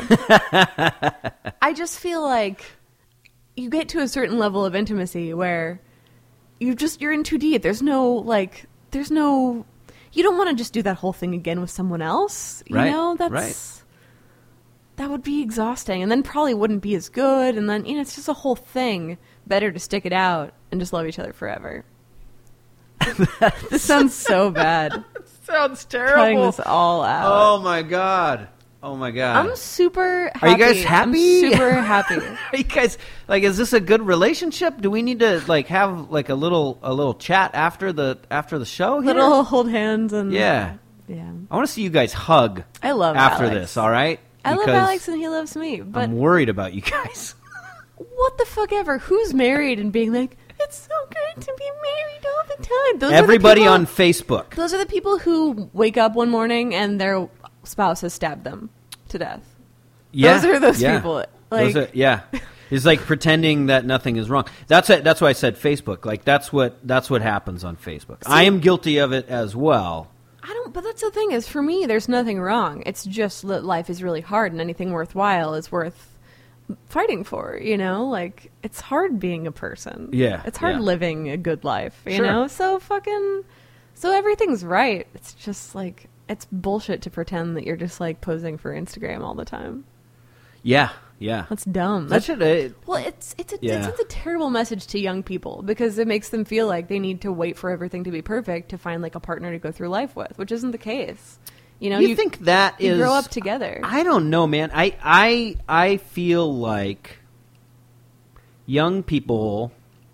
I just feel like you get to a certain level of intimacy where you just you're in too deep. There's no like there's no you don't want to just do that whole thing again with someone else. You Right, know, that's right. that would be exhausting and then probably wouldn't be as good and then you know it's just a whole thing. Better to stick it out and just love each other forever. This sounds so bad. Sounds Cutting terrible. this all out. Oh my god. Oh my god. I'm super happy. Are you guys happy? I'm super happy. Are you guys like? Is this a good relationship? Do we need to like have like a little a little chat after the after the show? Here? Little hold hands and Yeah. yeah. I want to see you guys hug I love after Alex. this. All right. I love Because Alex and he loves me, but I'm worried about you guys. what the fuck ever? Who's married and being like, it's so good to be married all the time? Those Everybody are the on people, Facebook. Those are the people who wake up one morning and their spouse has stabbed them to death. Yeah, Those are those yeah. people. Like, Those are, yeah, it's like pretending that nothing is wrong. That's it. That's why I said Facebook. Like that's what that's what happens on Facebook. I am guilty of it as well. I don't, but that's the thing is for me, there's nothing wrong. It's just that life is really hard and anything worthwhile is worth fighting for, you know? Like, it's hard being a person. Yeah, It's hard yeah. living a good life, you Sure. know? So fucking, so everything's right. It's just like, it's bullshit to pretend that you're just like posing for Instagram all the time. Yeah, yeah. That's dumb. That That's, should. Uh, well, it's it's a, Yeah. it's, it's a terrible message to young people because it makes them feel like they need to wait for everything to be perfect to find like a partner to go through life with, which isn't the case. You know, you, think that you is grow up together. I don't know, man. I I I feel like young people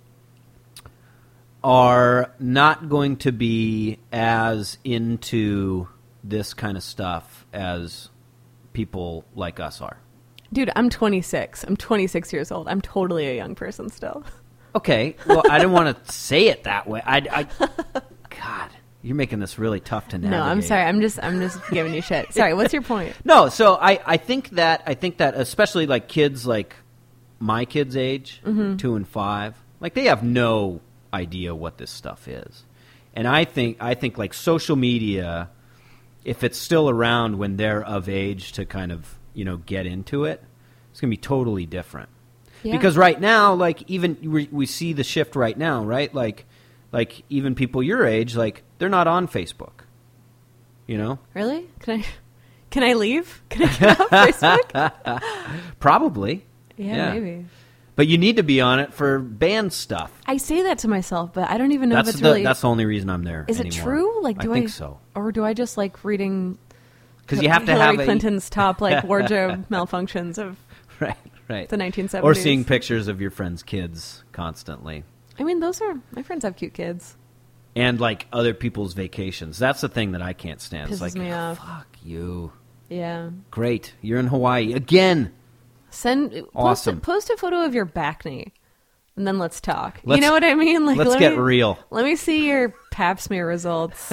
are not going to be as into this kind of stuff as people like us are. Dude, I'm twenty-six. I'm twenty-six years old. I'm totally a young person still. Okay, well, I didn't want to say it that way. I, I God, you're making this really tough to navigate. No, I'm sorry. I'm just I'm just giving you shit. Sorry. What's your point? No, so I, I think that I think that especially like kids like my kids' age, Mm-hmm. two and five, like they have no idea what this stuff is, and I think I think like social media, if it's still around when they're of age to kind of you know get into it, it's gonna be totally different. Yeah. Because right now, like even we, we see the shift right now, right? Like, like even people your age, like they're not on Facebook. You know, Really? Can I can I leave? Can I get off Facebook? probably. Yeah, Yeah. maybe. But you need to be on it for band stuff. I say that to myself, but I don't even know That's if it's the really. that's the only reason I'm there. Is it anymore. true? Like, do I I think so. or do I just like reading? Because you have to Hillary have Clinton's top like wardrobe malfunctions of a right, right. the nineteen Or seventies. seeing pictures of your friends' kids constantly, I mean, those are my friends have cute kids. and like other people's vacations. That's the thing that I can't stand. It's Pisses like, me off. fuck you. Yeah. Great, you're in Hawaii again. Send post, Awesome. a, post a photo of your back knee, and then let's talk. Let's- you know what I mean? Like, let's let get me- real. Let me see your Pap smear results.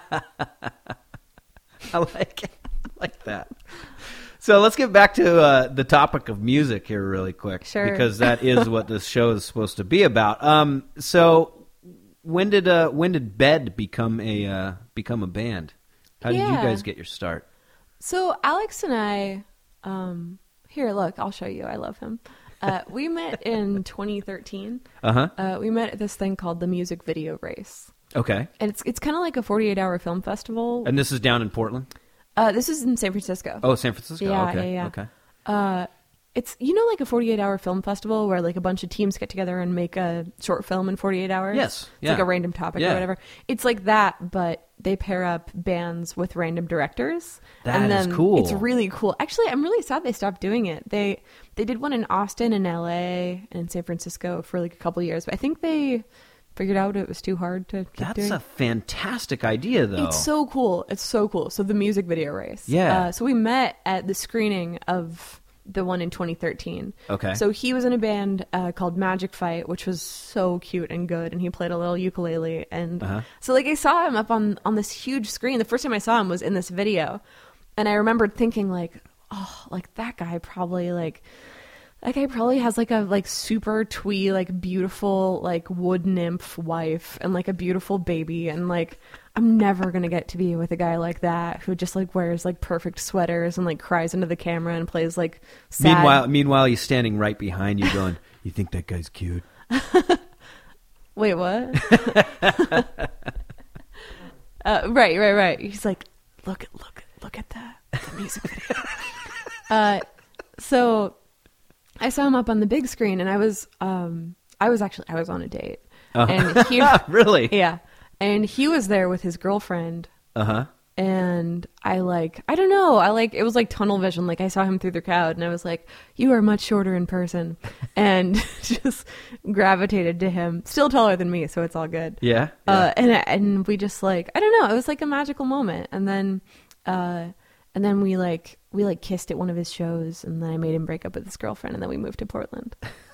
I like it. I like that. So let's get back to uh, the topic of music here really quick. Sure. Because that is what this show is supposed to be about. Um, so when did uh, when did Bed become a uh, become a band? How did you Yeah. guys get your start? So Alex and I, um, here, look, I'll show you. I love him. Uh, we met in twenty thirteen. Uh-huh. Uh, we met at this thing called the Music Video Race. Okay. And it's it's kind of like a forty-eight hour film festival. And this is down in Portland? Uh, this is in San Francisco. Oh, San Francisco. Yeah, okay. yeah, yeah. Okay. Uh, it's, you know, like a forty-eight hour film festival where like a bunch of teams get together and make a short film in forty-eight hours? Yes. It's Yeah. like a random topic Yeah. or whatever. It's like that, but they pair up bands with random directors. That and is then cool. It's really cool. Actually, I'm really sad they stopped doing it. They they did one in Austin and L A and San Francisco for like a couple years, but I think they figured out it was too hard to keep That's doing. a fantastic idea, though. It's so cool. It's so cool. So the music video race. Yeah. Uh, so we met at the screening of the one in twenty thirteen. Okay. So he was in a band uh, called Magic Fight, which was so cute and good, and he played a little ukulele. And Uh-huh. so like I saw him up on on this huge screen. The first time I saw him was in this video, and I remembered thinking like, oh, like that guy probably like. That guy probably has like a like super twee, like beautiful like wood nymph wife and like a beautiful baby, and like I'm never gonna get to be with a guy like that who just like wears like perfect sweaters and like cries into the camera and plays like sad. Meanwhile, meanwhile, he's standing right behind you, going, "You think that guy's cute?" Wait, what? uh, right, right, right. He's like, look, look, look at that the music video. uh, so. I saw him up on the big screen, and I was, um, I was actually, I was on a date, Uh-huh. and he, Really? yeah, and he was there with his girlfriend, Uh huh. and I like, I don't know, I like, it was like tunnel vision, like I saw him through the crowd, and I was like, you are much shorter in person, and just gravitated to him, still taller than me, so it's all good. Yeah. Uh, and and we just like, I don't know, it was like a magical moment, and then, uh, and then we like. We like kissed at one of his shows, and then I made him break up with his girlfriend, and then we moved to Portland.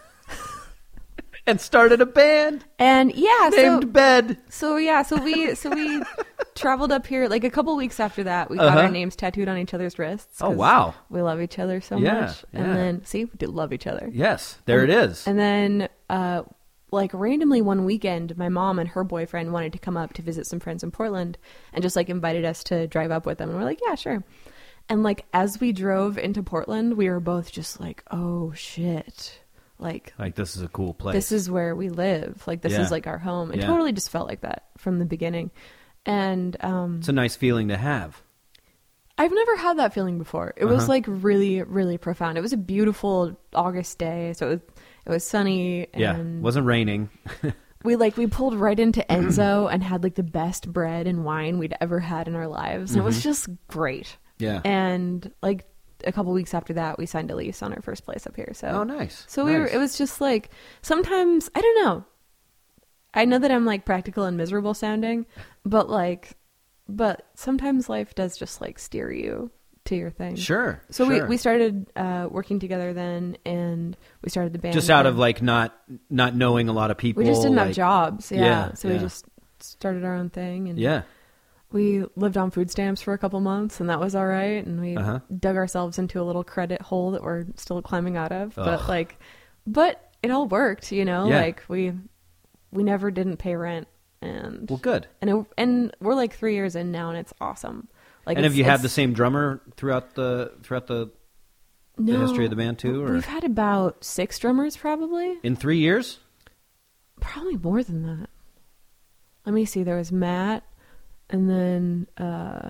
And started a band And yeah, named so Bed. so yeah, so we so we traveled up here like a couple weeks after that. We got Uh-huh. our names tattooed on each other's wrists. Oh, 'cause wow. we love each other so Yeah, much. yeah. And then see, we do love each other. Yes, there it is. And then uh, like randomly one weekend, my mom and her boyfriend wanted to come up to visit some friends in Portland, and just like invited us to drive up with them, and we're like, yeah, sure. And like as we drove into Portland, we were both just like, oh shit. Like Like, this is a cool place. this is where we live. Like this Yeah. is like our home. It Yeah. totally just felt like that from the beginning. And um It's a nice feeling to have. I've never had that feeling before. It was Uh-huh. like really, really profound. It was a beautiful August day. So it was, it was sunny, Yeah. and Wasn't raining. we like we pulled right into Enzo and had like the best bread and wine we'd ever had in our lives. And it was just great. Yeah. And like a couple weeks after that, we signed a lease on our first place up here. So Oh, nice. So we were. Nice. It was just like sometimes I don't know. I know that I'm like practical and miserable sounding, but like, but sometimes life does just like steer you to your thing. Sure. So sure. we we started uh, working together then, and we started the band just out then. of like not not knowing a lot of people. we just didn't like, have jobs. Yeah. Yeah, so we yeah. just started our own thing, and Yeah. we lived on food stamps for a couple months, and that was all right. And we Uh-huh. dug ourselves into a little credit hole that we're still climbing out of. But Ugh. like, but it all worked, you know. Yeah. Like we we never didn't pay rent, and Well, good. and it, and we're like three years in now, and it's awesome. Like, And have it's- you had it's- the same drummer throughout the throughout the no, the history of the band too, or We've had about six drummers, probably. in three years? Probably more than that. Let me see. There was Matt, and then uh,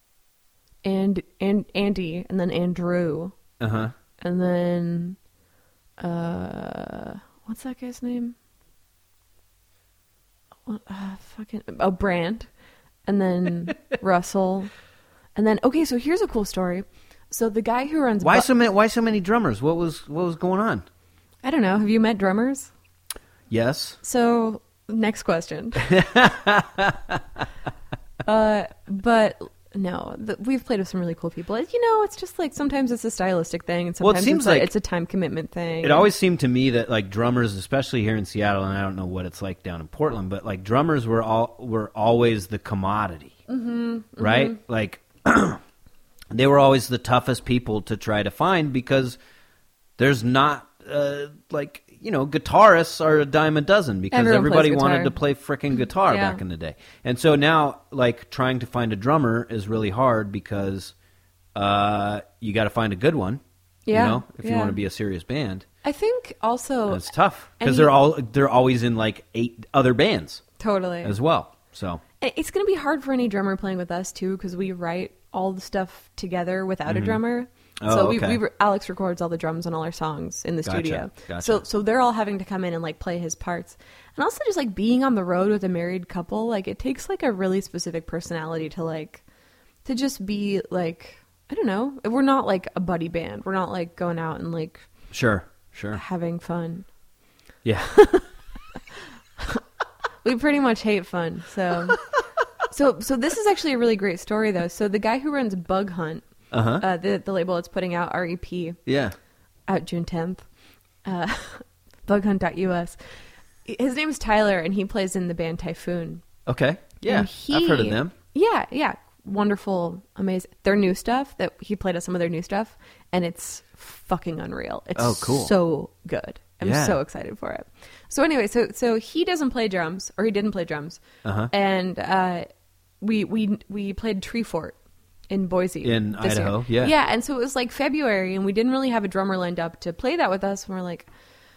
and and Andy, and then Andrew, Uh huh. and then uh, what's that guy's name? What, uh, fucking oh, Brandt, and then Russell, and then okay. So here's a cool story. So the guy who runs Why Bu- so many? Why so many drummers? What was what was going on? I don't know. Have you met drummers? Yes. So next question. uh, but no, the, we've played with some really cool people. You know, it's just like sometimes it's a stylistic thing, and Well, it sometimes seems it's, like, like- it's a time commitment thing. It always seemed to me that like drummers, especially here in Seattle, and I don't know what it's like down in Portland, but like drummers were all were always the commodity, mm-hmm, right? mm-hmm. Like they were always the toughest people to try to find because there's not uh, like you know guitarists are a dime a dozen because Everyone everybody plays wanted guitar. to play frickin' guitar Yeah. back in the day, and so now like trying to find a drummer is really hard because uh, you got to find a good one. Yeah, You know, if you yeah. want to be a serious band. I think also It's tough and because he- they're all they're always in like eight other bands totally as well. So It's going to be hard for any drummer playing with us too, because we write all the stuff together without a drummer. Oh, so we, okay. we Alex records all the drums on all our songs in the Gotcha, studio. gotcha. So so they're all having to come in and like play his parts. And also just like being on the road with a married couple, like it takes like a really specific personality to like to just be like, I don't know. We're not like a buddy band. We're not like going out and like sure, sure, having fun. yeah. We pretty much hate fun. So so so this is actually a really great story though. So the guy who runs Bug Hunt, Uh-huh. uh, the the label that's putting out our E P Yeah. out June tenth, uh, bug hunt dot U S. His name's Tyler, and he plays in the band Typhoon. Okay. Yeah. And he- I've heard of them. Yeah, yeah. Wonderful, amazing. Their new stuff, that he played us some of their new stuff, and it's fucking unreal. It's Oh, cool. so good. I'm Yeah. so excited for it. So anyway, so so he doesn't play drums, or he didn't play drums. Uh-huh. And uh, we we we played Tree Fort in Boise. In this year. Idaho, yeah. Yeah, and so it was like February, and we didn't really have a drummer lined up to play that with us. And we're like,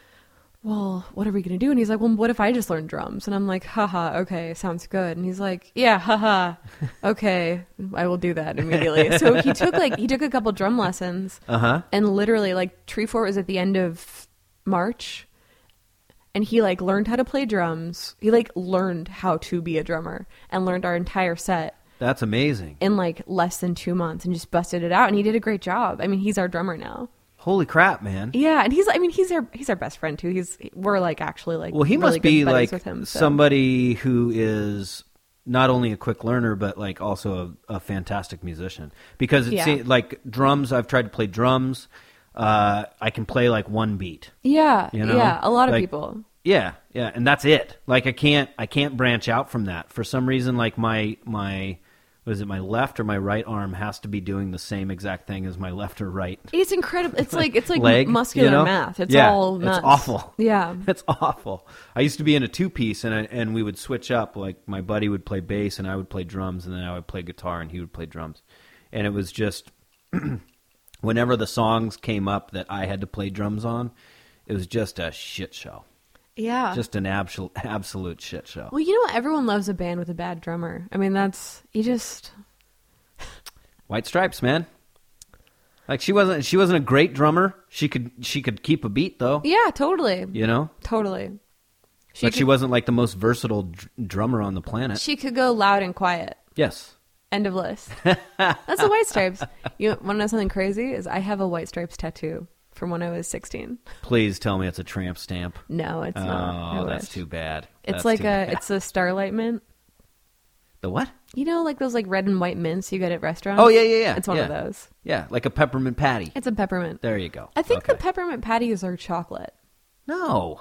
well, what are we going to do? And he's like, well, what if I just learn drums? And I'm like, haha, okay, sounds good. And he's like, yeah, haha, okay, I will do that immediately. So he took like, he took a couple drum lessons, Uh-huh. and literally like Tree Fort was at the end of March, and he like learned how to play drums. He like learned how to be a drummer and learned our entire set That's amazing. in like less than two months and just busted it out. And he did a great job. I mean, he's our drummer now. Holy crap, man. Yeah, and he's I mean he's our he's our best friend too. He's we're like actually like Well, he really must be good buddies like with him, so. somebody who is not only a quick learner, but like also a, a fantastic musician. Because it's Yeah. like drums, I've tried to play drums. Uh, I can play like one beat. Yeah, You know? yeah, a lot of Like- people. Yeah, yeah, and that's it. Like I can't, I can't branch out from that for some reason. Like my my, what is it? My left or my right arm has to be doing the same exact thing as my left or right It's incredible. It's like it's like leg. muscular you know? math. It's Yeah, all nuts. It's awful. Yeah. It's awful. I used to be in a two piece, and I, and we would switch up. Like my buddy would play bass, and I would play drums, and then I would play guitar, and he would play drums, and it was just whenever the songs came up that I had to play drums on, it was just a shit show. Yeah. Just an absolute absolute shit show. Well, you know what? Everyone loves a band with a bad drummer. I mean, that's you just White Stripes, man. Like she wasn't she wasn't a great drummer. She could she could keep a beat though. yeah, totally, You know, totally. but could, she wasn't like the most versatile dr- drummer on the planet. She could go loud and quiet. Yes. End of list. That's the White Stripes. You want to know something crazy? Is I have a White Stripes tattoo from when I was sixteen. Please tell me it's a tramp stamp. No, it's Oh, not. I that's wish. too bad. It's That's like too a bad. it's a Starlight Mint. The what? You know, like those like red and white mints you get at restaurants. Oh yeah, yeah, yeah. It's one yeah. of those. Yeah, like a peppermint patty. It's a peppermint. There you go. I think Okay. the peppermint patties are chocolate. No.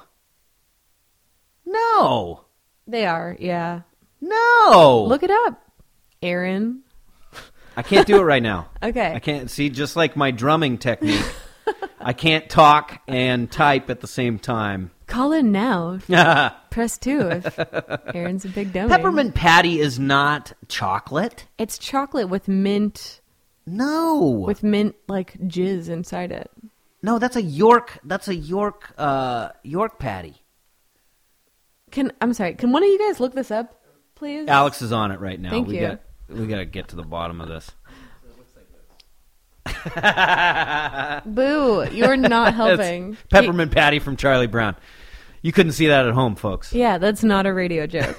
No. They are, yeah. No. Look it up, Aaron. I can't do it right now. Okay. I can't see just like my drumming technique. I can't talk and type at the same time. Call in now. Press two if Aaron's a big dummy. Peppermint patty is not chocolate. It's chocolate with mint, No. with mint like jizz inside it. No, that's a York. That's a York. Uh, York patty. Can I'm sorry. Can one of you guys look this up, please? Alex is on it right now. Thank we you. Got, we got to get to the bottom of this. Boo! You're not helping. That's peppermint patty from Charlie Brown. You couldn't see that at home, folks. Yeah, that's not a radio joke.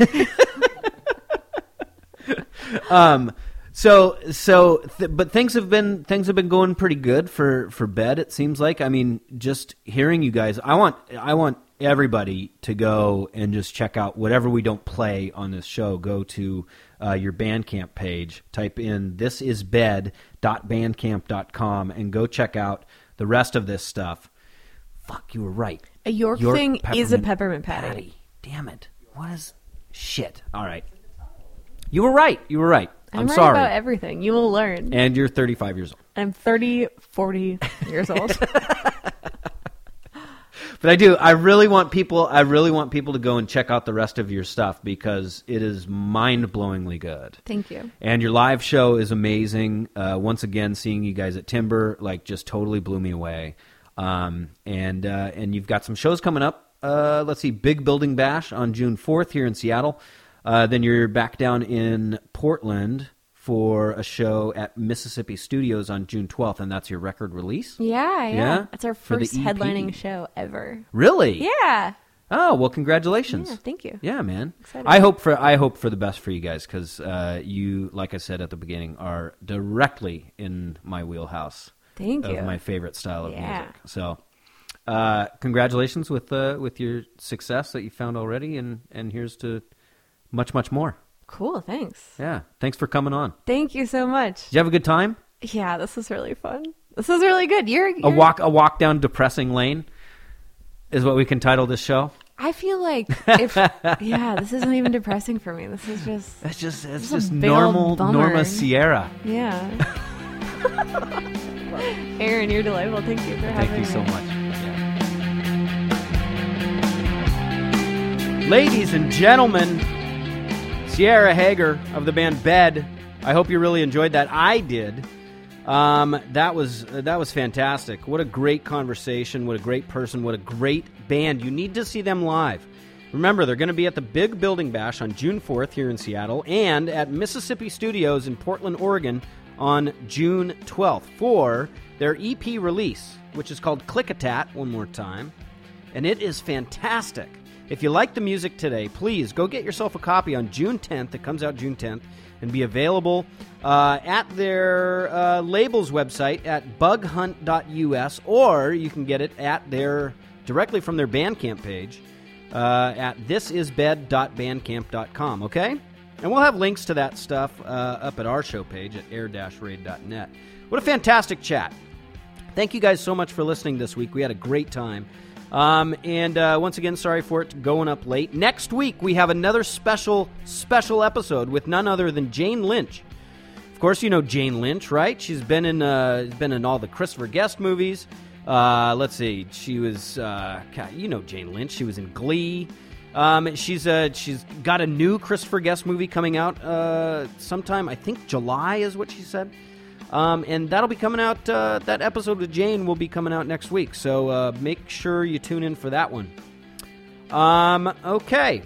Um. So so, th- but things have been things have been going pretty good for for bed. It seems like. I mean, just hearing you guys, I want I want everybody to go and just check out whatever we don't play on this show. Go to uh, your Bandcamp page, type in this is bed dot bandcamp dot com, and go check out the rest of this stuff. Fuck, you were right. A York, York thing is a peppermint patty. Damn it! What is shit? All right, you were right. You were right. I'm, I'm right sorry. about everything. You will learn. And you're thirty-five years old. I'm thirty, forty years old. But I do. I really want people. I really want people to go and check out the rest of your stuff because it is mind-blowingly good. Thank you. And your live show is amazing. Uh, once again, seeing you guys at Timber, like, just totally blew me away. Um, and uh, and you've got some shows coming up. Uh, let's see, Big Building Bash on June fourth here in Seattle. Uh, then you're back down in Portland for a show at Mississippi Studios on June twelfth, and that's your record release? Yeah, yeah. Yeah? It's our For the first E P. headlining show ever. Really? Yeah. Oh, well, congratulations. Yeah, thank you. Yeah, man. Excited. I hope for I hope for the best for you guys because uh, you, like I said at the beginning, are directly in my wheelhouse. Thank of you. my favorite style of Yeah. music. So, uh, congratulations with uh, with your success that you found already, and, and here's to much, much more. Cool, thanks. Yeah, thanks for coming on. Thank you so much. Did you have a good time? Yeah, this was really fun. This was really good. You're, you're A walk a walk down depressing lane is what we can title this show. I feel like if yeah, this isn't even depressing for me. This is just It's just it's It's a just big old normal bummer. Norma Sierra. yeah. Aaron, you're delightful. Thank you for having Thank you so me. much. Yeah. Ladies and gentlemen, Sierra Hager of the band Bed. I hope you really enjoyed that. I did. Um, that was uh, that was fantastic. What a great conversation. What a great person. What a great band. You need to see them live. Remember, they're going to be at the Big Building Bash on June fourth here in Seattle and at Mississippi Studios in Portland, Oregon on June twelfth for their E P release, which is called Click-a-Tat, one more time. And it is fantastic. If you like the music today, please go get yourself a copy on June tenth. It comes out June tenth and be available uh, at their uh, label's website at bug hunt dot U S, or you can get it at their directly from their Bandcamp page uh, at this is bed dot bandcamp dot com, okay? And we'll have links to that stuff uh, up at our show page at air dash raid dot net. What a fantastic chat. Thank you guys so much for listening this week. We had a great time. Um, and uh, once again, sorry for it going up late. Next week, we have another special, special episode with none other than Jane Lynch. Of course, you know Jane Lynch, right? She's been in uh, been in all the Christopher Guest movies. Uh, let's see, she was, uh, God, you know Jane Lynch. She was in Glee. Um, she's uh, she's got a new Christopher Guest movie coming out uh, sometime. I think July is what she said. Um, and that'll be coming out, uh, that episode with Jane will be coming out next week. So uh, make sure you tune in for that one. Um, okay.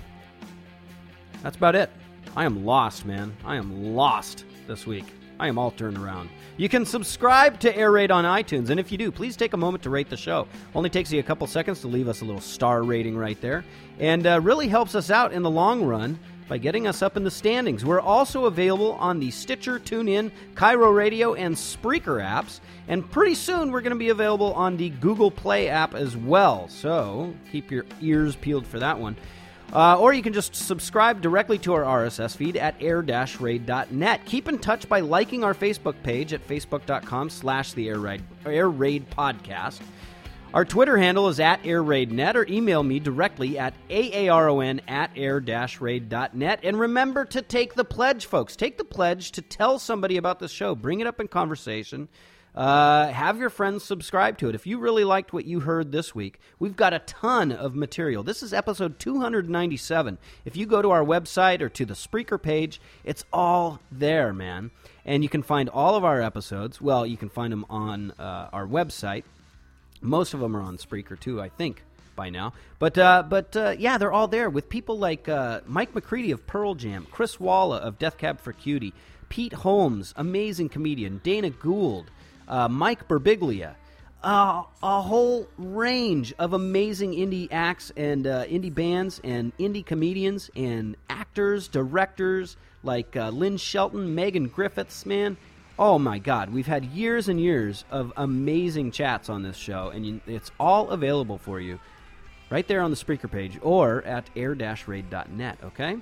That's about it. I am lost, man. I am lost this week. I am all turned around. You can subscribe to Air Raid on iTunes, and if you do, please take a moment to rate the show. Only takes you a couple seconds to leave us a little star rating right there, and uh, really helps us out in the long run by getting us up in the standings. We're also available on the Stitcher, TuneIn, Cairo Radio, and Spreaker apps, and pretty soon we're going to be available on the Google Play app as well, so keep your ears peeled for that one. Uh, or you can just subscribe directly to our R S S feed at air dash raid dot net. Keep in touch by liking our Facebook page at facebook.com slash the Air Raid, Air Raid Podcast. Our Twitter handle is at AirRaidNet, or email me directly at aaron at air dash raid dot net. And remember to take the pledge, folks. Take the pledge to tell somebody about the show. Bring it up in conversation. Uh, have your friends subscribe to it. If you really liked what you heard this week, we've got a ton of material. This is episode two hundred ninety-seven. If you go to our website or to the Spreaker page, it's all there, man. And you can find all of our episodes. Well, you can find them on uh, our website. Most of them are on Spreaker, too, I think, by now. But, uh, but uh, yeah, they're all there with people like uh, Mike McCready of Pearl Jam, Chris Walla of Death Cab for Cutie, Pete Holmes, amazing comedian, Dana Gould, Uh, Mike Birbiglia, uh, a whole range of amazing indie acts and uh, indie bands and indie comedians and actors, directors like uh, Lynn Shelton, Megan Griffiths, man. Oh my God, we've had years and years of amazing chats on this show, and you, it's all available for you right there on the Spreaker page or at air dash raid dot net, okay?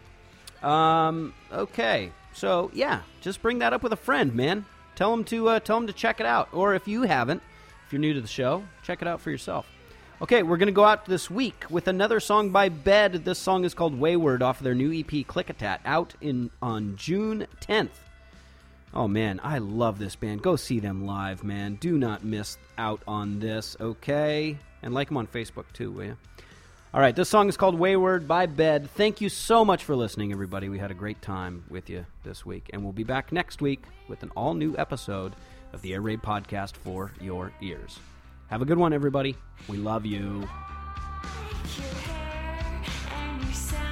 Um, okay, so yeah, just bring that up with a friend, man. Tell them to uh, tell them to check it out. Or if you haven't, if you're new to the show, check it out for yourself. Okay, we're going to go out this week with another song by Bed. This song is called Wayward off of their new E P Click-a-Tat, out in on June tenth. Oh, man, I love this band. Go see them live, man. Do not miss out on this, okay? And like them on Facebook, too, will you? All right, this song is called Wayward by Bed. Thank you so much for listening, everybody. We had a great time with you this week, and we'll be back next week with an all-new episode of the Air Raid Podcast for your ears. Have a good one, everybody. We love you. Your hair and your sound.